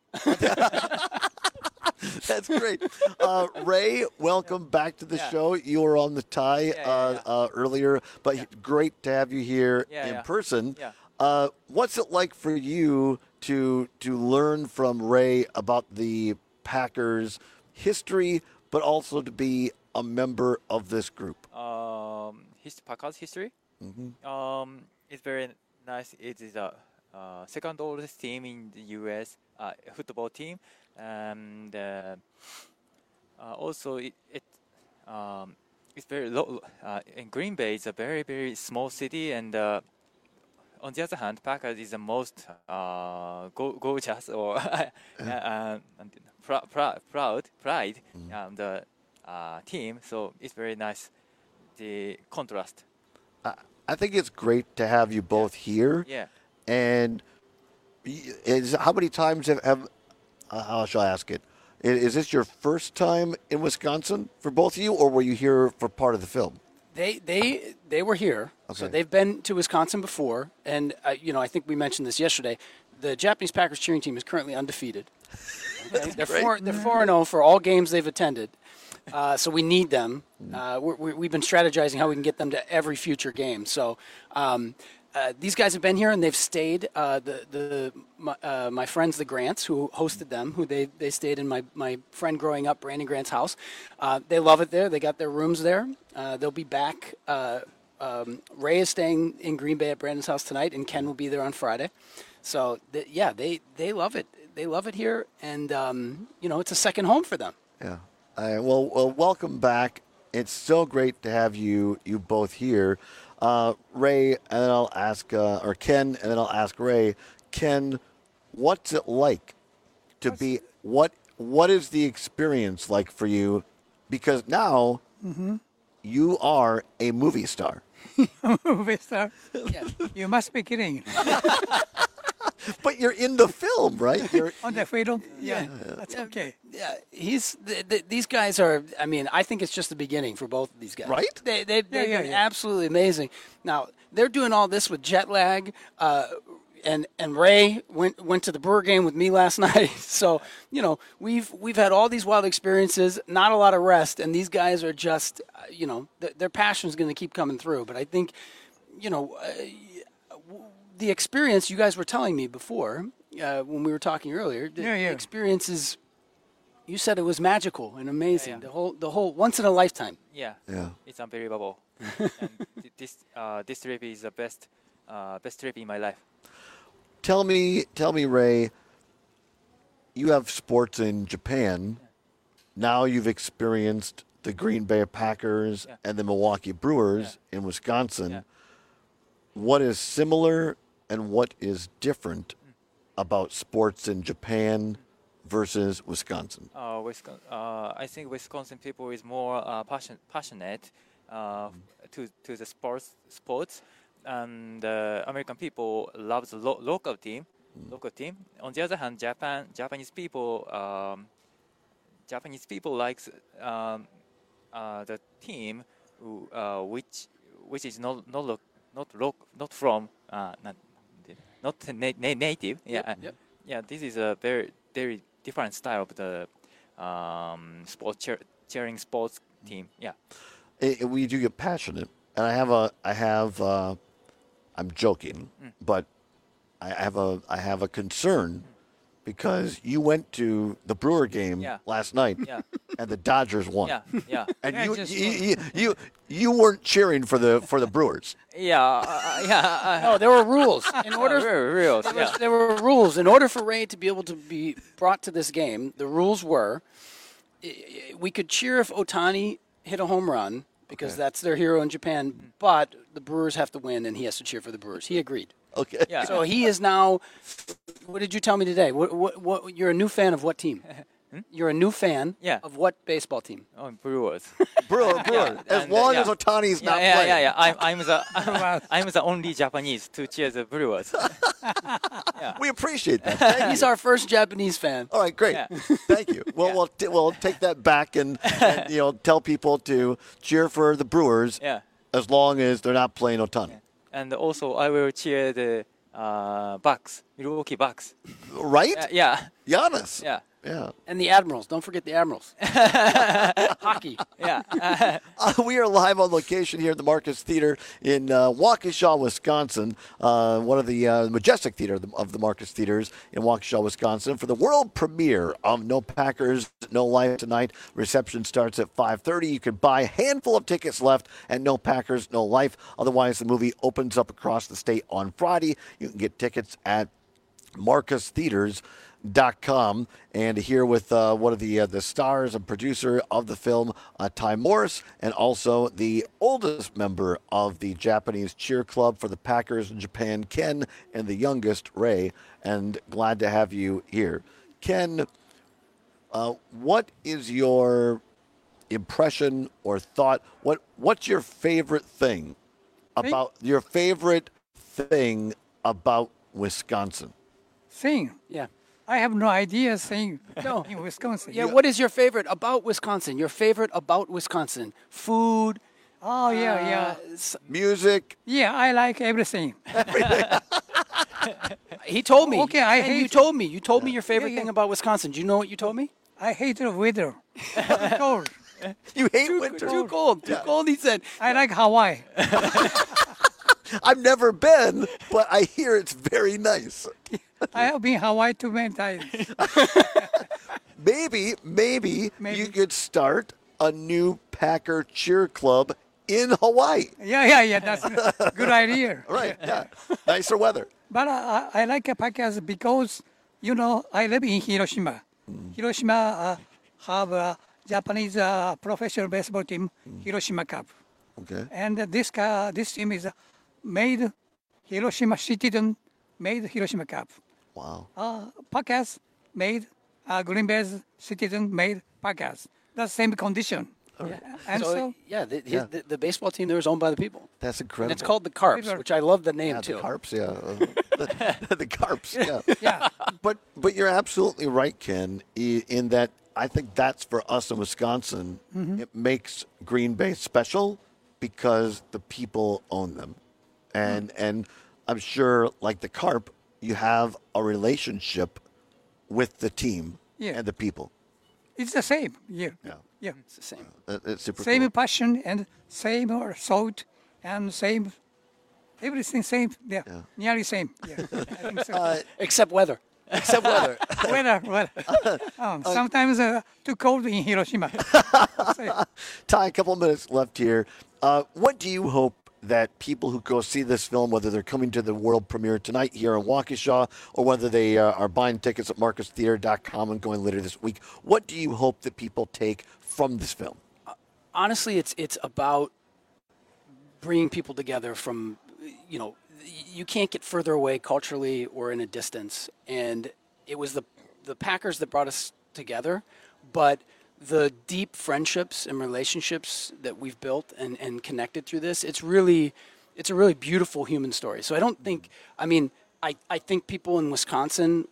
That's great. Ray, welcome back to the show. You were on the tie earlier, but great to have you here in person. Yeah. What's it like for you to learn from Ray about the Packers' history, but also to be a member of this group? Packers history. Mm-hmm. It's very nice. It is a second oldest team in the U.S. Football team, and also it's very low. In Green Bay, it's a very very small city, and on the other hand, Packers is the most gorgeous or pride the team. So it's very nice. The contrast. I think it's great to have you both here. Yeah. And how many times have how shall I ask it? Is this your first time in Wisconsin for both of you, or were you here for part of the film? They were here, so Okay. they've been to Wisconsin before, and I think we mentioned this yesterday. The Japanese Packers cheering team is currently undefeated. Okay? They're 4-0 for all games they've attended. So we need them. We've been strategizing how we can get them to every future game. So these guys have been here and they've stayed. My friends, the Grants, who hosted them, who they stayed in my friend growing up, Brandon Grant's house. They love it there. They got their rooms there. They'll be back. Ray is staying in Green Bay at Brandon's house tonight, and Ken will be there on Friday. So they love it. They love it here, and it's a second home for them. Yeah. Well, welcome back. It's so great to have you both here. Ray, and then I'll ask, or Ken, and then I'll ask Ray. Ken, what's it like to be, what is the experience like for you? Because now you are a movie star. Movie star? You must be kidding. But you're in the film, right? You're on the field? Yeah, that's okay. Yeah, these guys are. I mean, I think it's just the beginning for both of these guys. Right? They've been absolutely amazing. Now they're doing all this with jet lag. And Ray went to the Brewer game with me last night. So we've had all these wild experiences, not a lot of rest, and these guys are just their passion is going to keep coming through. But I think the experience you guys were telling me before when we were talking earlier, the experience is, you said it was magical and amazing. The whole once in a lifetime. Yeah. It's unbelievable. And this trip is the best trip in my life. Tell me, Ray, you have sports in Japan. Now you've experienced the Green Bay Packers and the Milwaukee Brewers in Wisconsin. What is similar and what is different about sports in Japan versus Wisconsin? I think Wisconsin people is more passionate to the sports. And American people love the local team. On the other hand, Japanese people likes the team which is not from not native. Yeah, yeah. This is a very different style of the sports cheering sports team. Yeah. We do get passionate, and I'm joking, but I have a concern because you went to the Brewer game last night, and the Dodgers won. Yeah. And you weren't cheering for the Brewers. No, there were rules. In order, there were rules. In order for Ray to be able to be brought to this game, the rules were we could cheer if Ohtani hit a home run because that's their hero in Japan, but the Brewers have to win, and he has to cheer for the Brewers. He agreed. Okay. Yeah. So he is now. What did you tell me today? What you're a new fan of what team? You're a new fan of what baseball team? Oh, Brewers. Brewers. As long as Ohtani's not playing. I'm the only Japanese to cheer the Brewers. We appreciate that. He's our first Japanese fan. All right, great. Thank you. Well, we'll take that back and tell people to cheer for the Brewers as long as they're not playing Ohtani. And also, I will cheer the Bucks, Milwaukee Bucks. Right? Yeah. Giannis. Yeah. Yeah. And the Admirals. Don't forget the Admirals. Hockey. Yeah. We are live on location here at the Marcus Theater in Waukesha, Wisconsin, one of the majestic theater of the Marcus Theaters in Waukesha, Wisconsin, for the world premiere of No Packers, No Life tonight. Reception starts at 5:30. You can buy a handful of tickets left at No Packers, No Life. Otherwise, the movie opens up across the state on Friday. You can get tickets at MarcusTheaters.com. And here with one of the stars and producer of the film, Ty Morris, and also the oldest member of the Japanese cheer club for the Packers in Japan, Ken, and the youngest, Ray. And glad to have you here. Ken, what is your impression or thought? What's your favorite thing about Wisconsin? Thing? Yeah. I have no idea thing No. in Wisconsin. Yeah, what is your favorite about Wisconsin? Your favorite about Wisconsin? Food? Oh, yeah. Music? Yeah, I like everything. He told me. Okay, I hate you told me. You told me your favorite thing about Wisconsin. Do you know what you told me? I hate the weather. Too cold. You hate winter? Too cold. Too cold, he said. I like Hawaii. I've never been, but I hear it's very nice. I have been Hawaii too many times. Maybe you could start a new Packer cheer club in Hawaii. Yeah. That's a good idea. Right, yeah. Nicer weather. But I like Packers because, I live in Hiroshima. Hiroshima have a Japanese professional baseball team, Hiroshima Cup. Okay. And this team is made Hiroshima Citizen, made Hiroshima Cup. Wow. Packers made Green Bay's Citizen, made Packers. That's same condition. Right. And the baseball team there is owned by the people. That's incredible. And it's called the Carps, which I love the name too. The Carps, yeah. The Carps, yeah. But you're absolutely right, Ken, in that I think that's for us in Wisconsin. Mm-hmm. It makes Green Bay special because the people own them. And I'm sure, like the Carp, you have a relationship with the team and the people. It's the same. Yeah. It's the same. It's super same cool. passion and same salt and same everything same. Yeah. Nearly same. Yeah. I think so. Except weather. Weather. Sometimes too cold in Hiroshima. Ty, a couple of minutes left here. What do you hope that people who go see this film, whether they're coming to the world premiere tonight here in Waukesha or whether they are buying tickets at MarcusTheater.com and going later this week, what do you hope that people take from this film? Honestly, it's about bringing people together from, you can't get further away culturally or in a distance. And it was the Packers that brought us together, but the deep friendships and relationships that we've built and connected through this, it's a really beautiful human story. So I don't think, I think people in Wisconsin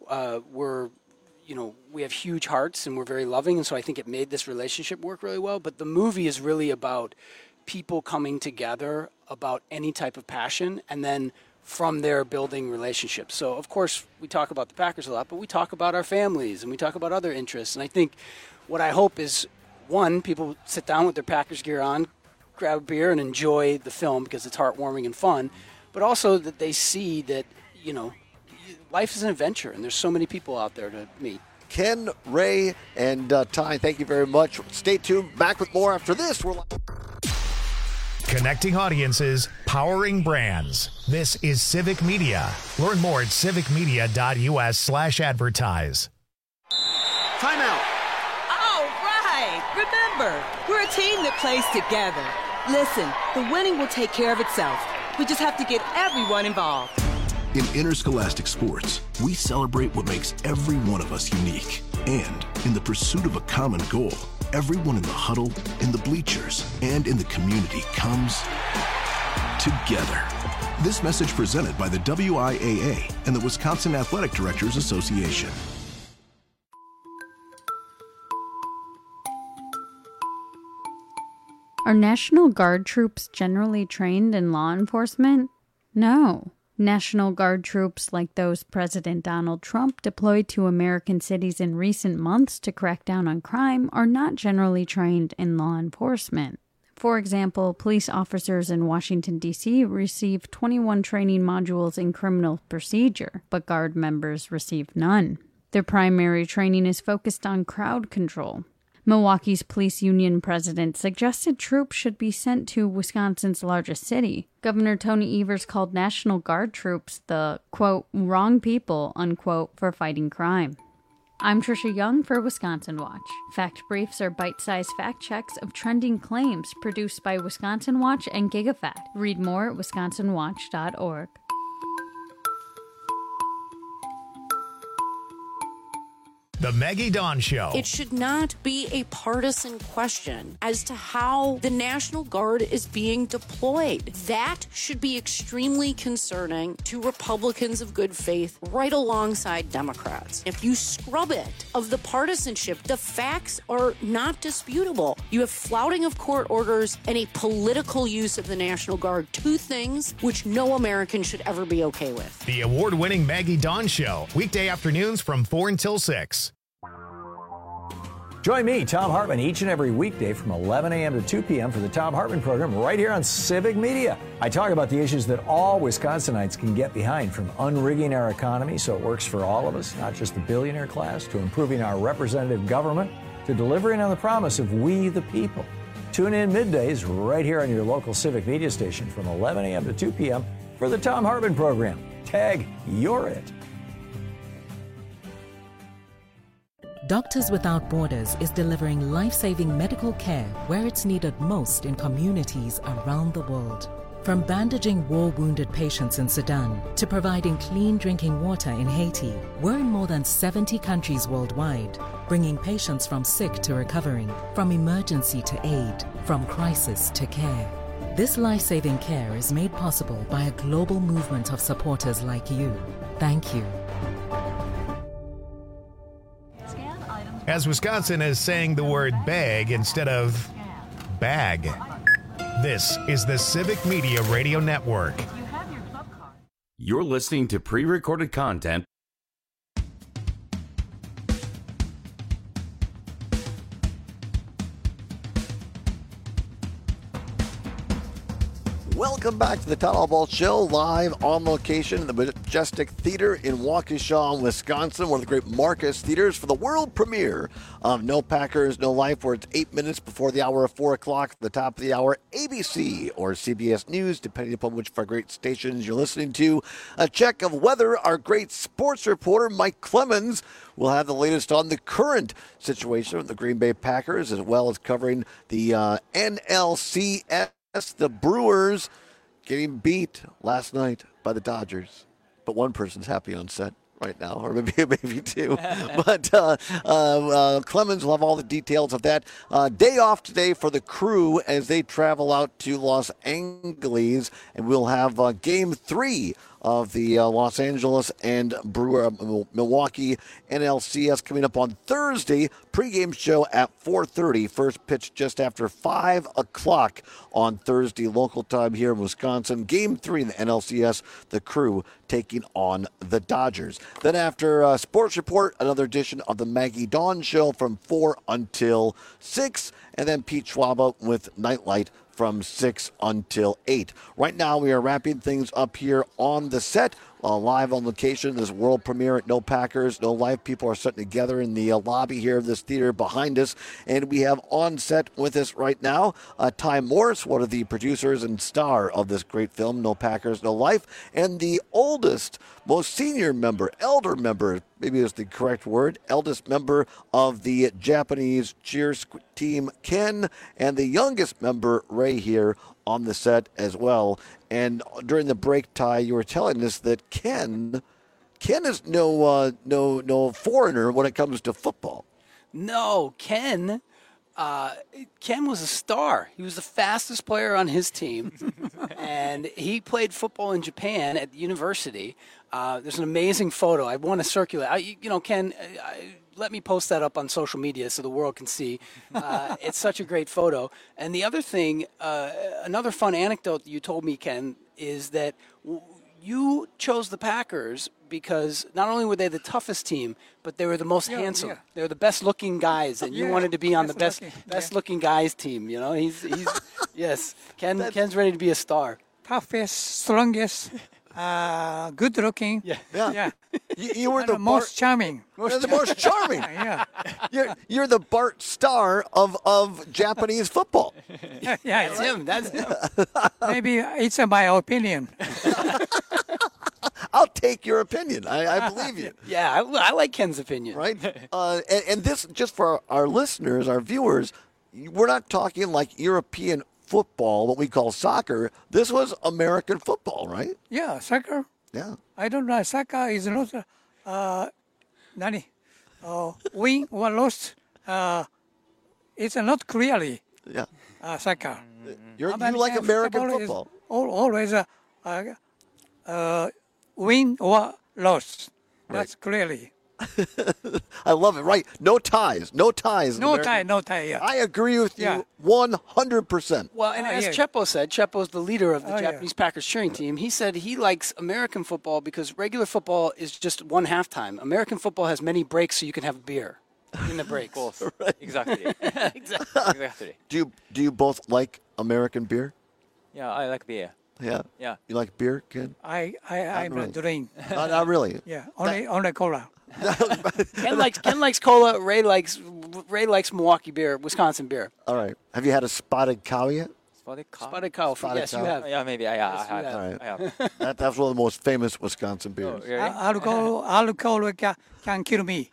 we have huge hearts and we're very loving. And so I think it made this relationship work really well. But the movie is really about people coming together about any type of passion and then from their building relationships. So, of course, we talk about the Packers a lot, but we talk about our families and we talk about other interests. And I think what I hope is, one, people sit down with their Packers gear on, grab a beer, and enjoy the film because it's heartwarming and fun, but also that they see that, you know, life is an adventure and there's so many people out there to meet. Ken, Ray, and Ty, thank you very much. Stay tuned. Back with more after this. We're Connecting audiences, powering brands. This is Civic Media. Learn more at civicmedia.us/advertise. Timeout. All right. Remember, we're a team that plays together. Listen, the winning will take care of itself. We just have to get everyone involved. In interscholastic sports, we celebrate what makes every one of us unique. And in the pursuit of a common goal, everyone in the huddle, in the bleachers, and in the community comes together. This message presented by the WIAA and the Wisconsin Athletic Directors Association. Are National Guard troops generally trained in law enforcement? No. National Guard troops like those President Donald Trump deployed to American cities in recent months to crack down on crime are not generally trained in law enforcement. For example, police officers in Washington, D.C. receive 21 training modules in criminal procedure, but Guard members receive none. Their primary training is focused on crowd control. Milwaukee's police union president suggested troops should be sent to Wisconsin's largest city. Governor Tony Evers called National Guard troops the, quote, wrong people, unquote, for fighting crime. I'm Trisha Young for Wisconsin Watch. Fact Briefs are bite-sized fact checks of trending claims produced by Wisconsin Watch and GigaFact. Read more at wisconsinwatch.org. The Maggie Dawn Show. It should not be a partisan question as to how the National Guard is being deployed. That should be extremely concerning to Republicans of good faith right alongside Democrats. If you scrub it of the partisanship, the facts are not disputable. You have flouting of court orders and a political use of the National Guard, two things which no American should ever be okay with. The award-winning Maggie Dawn Show, weekday afternoons from 4 until 6. Join me, Tom Hartman, each and every weekday from 11 a.m. to 2 p.m. for the Tom Hartman program right here on Civic Media. I talk about the issues that all Wisconsinites can get behind, from unrigging our economy so it works for all of us, not just the billionaire class, to improving our representative government, to delivering on the promise of we the people. Tune in middays right here on your local Civic Media station from 11 a.m. to 2 p.m. for the Tom Hartman program. Tag, you're it. Doctors Without Borders is delivering life-saving medical care where it's needed most in communities around the world. From bandaging war-wounded patients in Sudan to providing clean drinking water in Haiti, we're in more than 70 countries worldwide, bringing patients from sick to recovering, from emergency to aid, from crisis to care. This life-saving care is made possible by a global movement of supporters like you. Thank you. As Wisconsin is saying the word bag instead of bag. This is the Civic Media Radio Network. You're listening to pre-recorded content. Welcome back to the Town Hall Ball Show, live on location in the Majestic Theater in Waukesha, Wisconsin, one of the great Marcus theaters, for the world premiere of No Packers, No Life, where it's 8 minutes before the hour of 4 o'clock, at the top of the hour, ABC or CBS News, depending upon which of our great stations you're listening to. A check of weather, our great sports reporter, Mike Clemens, will have the latest on the current situation with the Green Bay Packers, as well as covering the NLCS. The Brewers getting beat last night by the Dodgers, but one person's happy on set right now, or maybe two. But Clemens will have all the details of that. Day off today for the Crew as they travel out to Los Angeles, and we'll have Game 3 of the Los Angeles and Milwaukee NLCS coming up on Thursday. Pregame show at 4:30. First pitch just after 5 o'clock on Thursday local time here in Wisconsin. Game 3 in the NLCS, the Crew taking on the Dodgers. Then after Sports Report, another edition of the Maggie Dawn Show from 4 until 6. And then Pete Schwab with Nightlight from 6 until 8. Right now, we are wrapping things up here on the set. Live on location, this world premiere at No Packers, No Life. People are sitting together in the lobby here of this theater behind us. And we have on set with us right now Ty Morris, one of the producers and star of this great film, No Packers, No Life, and the oldest, most senior member, elder member, maybe is the correct word, eldest member of the Japanese cheer team, Ken, and the youngest member, Ray, here on the set as well. And during the break, Ty, you were telling us that Ken is no foreigner when it comes to football. No, Ken was a star. He was the fastest player on his team, and he played football in Japan at the university. There's an amazing photo. I want to circulate. Ken, let me post that up on social media so the world can see. It's such a great photo. And the other thing, another fun anecdote that you told me, Ken, is that you chose the Packers because not only were they the toughest team, but they were the most handsome. Yeah. They were the best-looking guys, and you wanted to be on the best-looking guys team. He's yes. Ken's ready to be a star. Toughest, strongest. Good looking. Yeah. You were the most charming. The most charming. Yeah. You're the Bart Starr of Japanese football. That's him. Maybe it's my opinion. I'll take your opinion. I believe you. Yeah, I like Ken's opinion. Right? And this, just for our listeners, our viewers, we're not talking like European football, what we call soccer. This was American football, right? Yeah, soccer. Yeah. I don't know. Soccer is not win or lost. It's not clearly. Yeah. Soccer. You like American football. Always win or loss. That's clearly. I love it. Right. No ties. No ties. No tie. Yeah. I agree with you 100%. Well, and as Chepo said, Chepo's the leader of the Japanese Packers cheering team. He said he likes American football because regular football is just one halftime. American football has many breaks, so you can have a beer in the breaks. Right. Exactly. Exactly. Do you both like American beer? Yeah, I like beer. Yeah. Yeah. You like beer, Ken? I'm not drink. Not really. Yeah. Only cola. Ken likes cola. Ray likes Milwaukee beer, Wisconsin beer. All right. Have you had a spotted cow yet? Spotted cow? Spotted cow. Yes, you have. Yeah, maybe. I have. All right. I have. That's one of the most famous Wisconsin beers. Oh, really? Alcohol can kill me.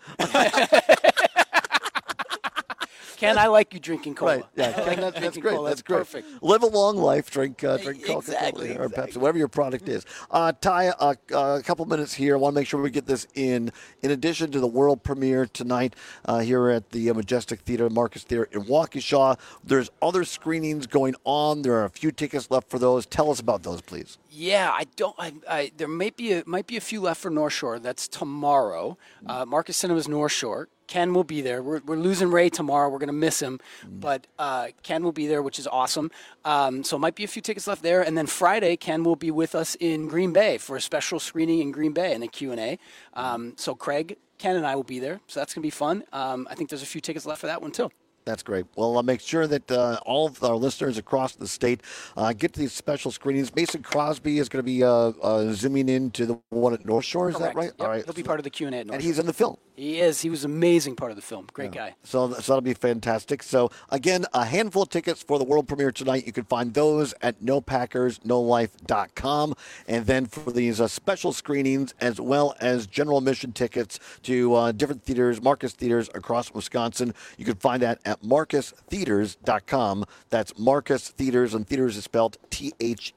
Ken, I like you drinking cola. Right. Yeah, Ken, that's great. Cola. That's great. Perfect. Live a long life. Drink Coca-Cola or Pepsi, whatever your product is. Ty, a couple minutes here. I want to make sure we get this in. In addition to the world premiere tonight here at the Majestic Theater, Marcus Theater in Waukesha, there's other screenings going on. There are a few tickets left for those. Tell us about those, please. Yeah, there might be a few left for North Shore. That's tomorrow. Marcus Cinemas North Shore. Ken will be there. We're losing Ray tomorrow. We're going to miss him. But Ken will be there, which is awesome. So might be a few tickets left there. And then Friday, Ken will be with us in Green Bay for a special screening in Green Bay and a Q&A. So Craig, Ken, and I will be there. So that's going to be fun. I think there's a few tickets left for that one, too. That's great. Well, I'll make sure that all of our listeners across the state get to these special screenings. Mason Crosby is going to be zooming into the one at North Shore. Is Correct. that right? Yep. All right. He'll be part of the Q&A at North Shore. And he's in the film. He is. He was an amazing part of the film. Great guy. So that'll be fantastic. So, again, a handful of tickets for the world premiere tonight. You can find those at NoPackersNoLife.com. And then for these special screenings, as well as general admission tickets to different theaters, Marcus Theaters across Wisconsin, you can find that at MarcusTheaters.com. That's Marcus Theaters, and theaters is spelled Theatres.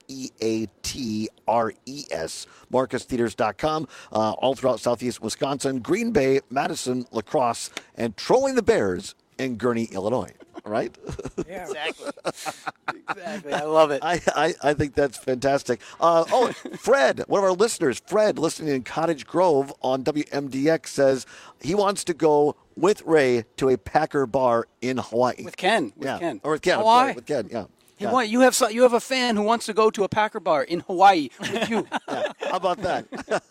MarcusTheaters.com. All throughout southeast Wisconsin, Green Bay, Madison, La Crosse, and trolling the Bears in Gurnee, Illinois. right? Yeah, exactly. Exactly. I love it. I think that's fantastic. Fred, one of our listeners, Fred, listening in Cottage Grove on WMDX, says he wants to go with Ray to a Packer bar in Hawaii. With Ken. Ken. Or with Ken. Hawaii. Sorry, with Ken, yeah. You have a fan who wants to go to a Packer bar in Hawaii with you. How about that?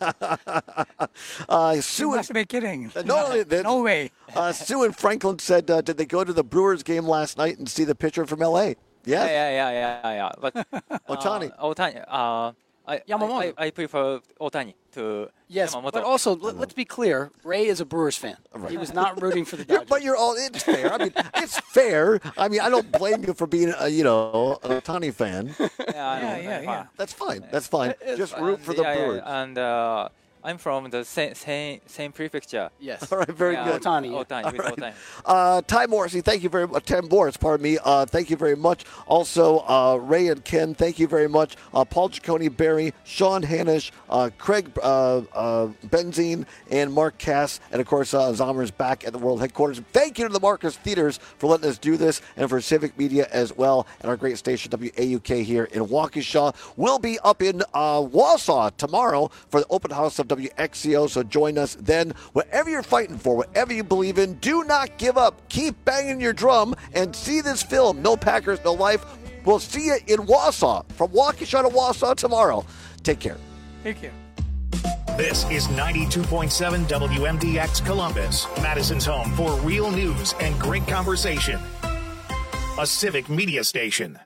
Sue, You must be kidding. No way. Sue in Franklin said, did they go to the Brewers game last night and see the pitcher from L.A.? Yes? Yeah. But Ohtani. Yamamoto. I prefer Ohtani to Yes, Yamamoto. but also, let's be clear. Ray is a Brewers fan. He was not rooting for the Dodgers. But it's fair. I mean, it's fair. I mean, I don't blame you for being, an Ohtani fan. Yeah. That's fine. That's fine. Just root for the Brewers. And I'm from the same prefecture. Yes. All right, very good. Ohtani. Ty Morrissey, thank you very much. Tim Morris, pardon me. Thank you very much. Also, Ray and Ken, thank you very much. Paul Ciccone, Barry, Sean Hanish, Craig Benzine, and Mark Cass. And, of course, Zomer's back at the World Headquarters. Thank you to the Marcus Theaters for letting us do this, and for Civic Media as well, and our great station, WAUK, here in Waukesha. We'll be up in Wausau tomorrow for the open house of WXCO, so join us then. Whatever you're fighting for, whatever you believe in, do not give up. Keep banging your drum and see this film, No Packers, No Life. We'll see you in Wausau, from Waukesha to Wausau tomorrow. Take care. Take care. This is 92.7 WMDX Columbus, Madison's home for real news and great conversation. A Civic Media station.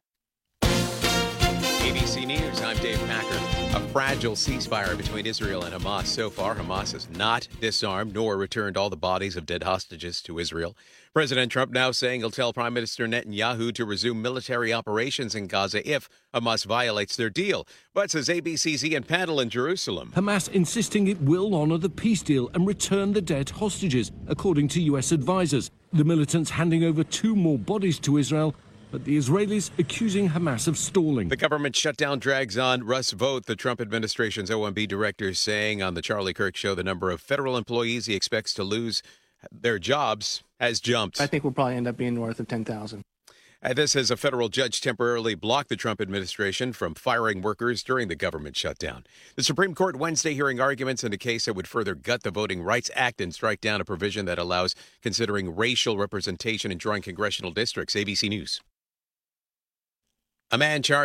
ABC News, I'm Dave Packer. A fragile ceasefire between Israel and Hamas. So far, Hamas has not disarmed nor returned all the bodies of dead hostages to Israel. President Trump now saying he'll tell Prime Minister Netanyahu to resume military operations in Gaza if Hamas violates their deal. But, says ABC's Ian Pandel in Jerusalem, Hamas insisting it will honor the peace deal and return the dead hostages, according to U.S. advisors. The militants handing over 2 more bodies to Israel, but the Israelis accusing Hamas of stalling. The government shutdown drags on. Russ Vought, the Trump administration's OMB director, saying on the Charlie Kirk show the number of federal employees he expects to lose their jobs has jumped. I think we'll probably end up being north of 10,000. This as a federal judge temporarily blocked the Trump administration from firing workers during the government shutdown. The Supreme Court Wednesday hearing arguments in a case that would further gut the Voting Rights Act and strike down a provision that allows considering racial representation in drawing congressional districts. ABC News. A man charged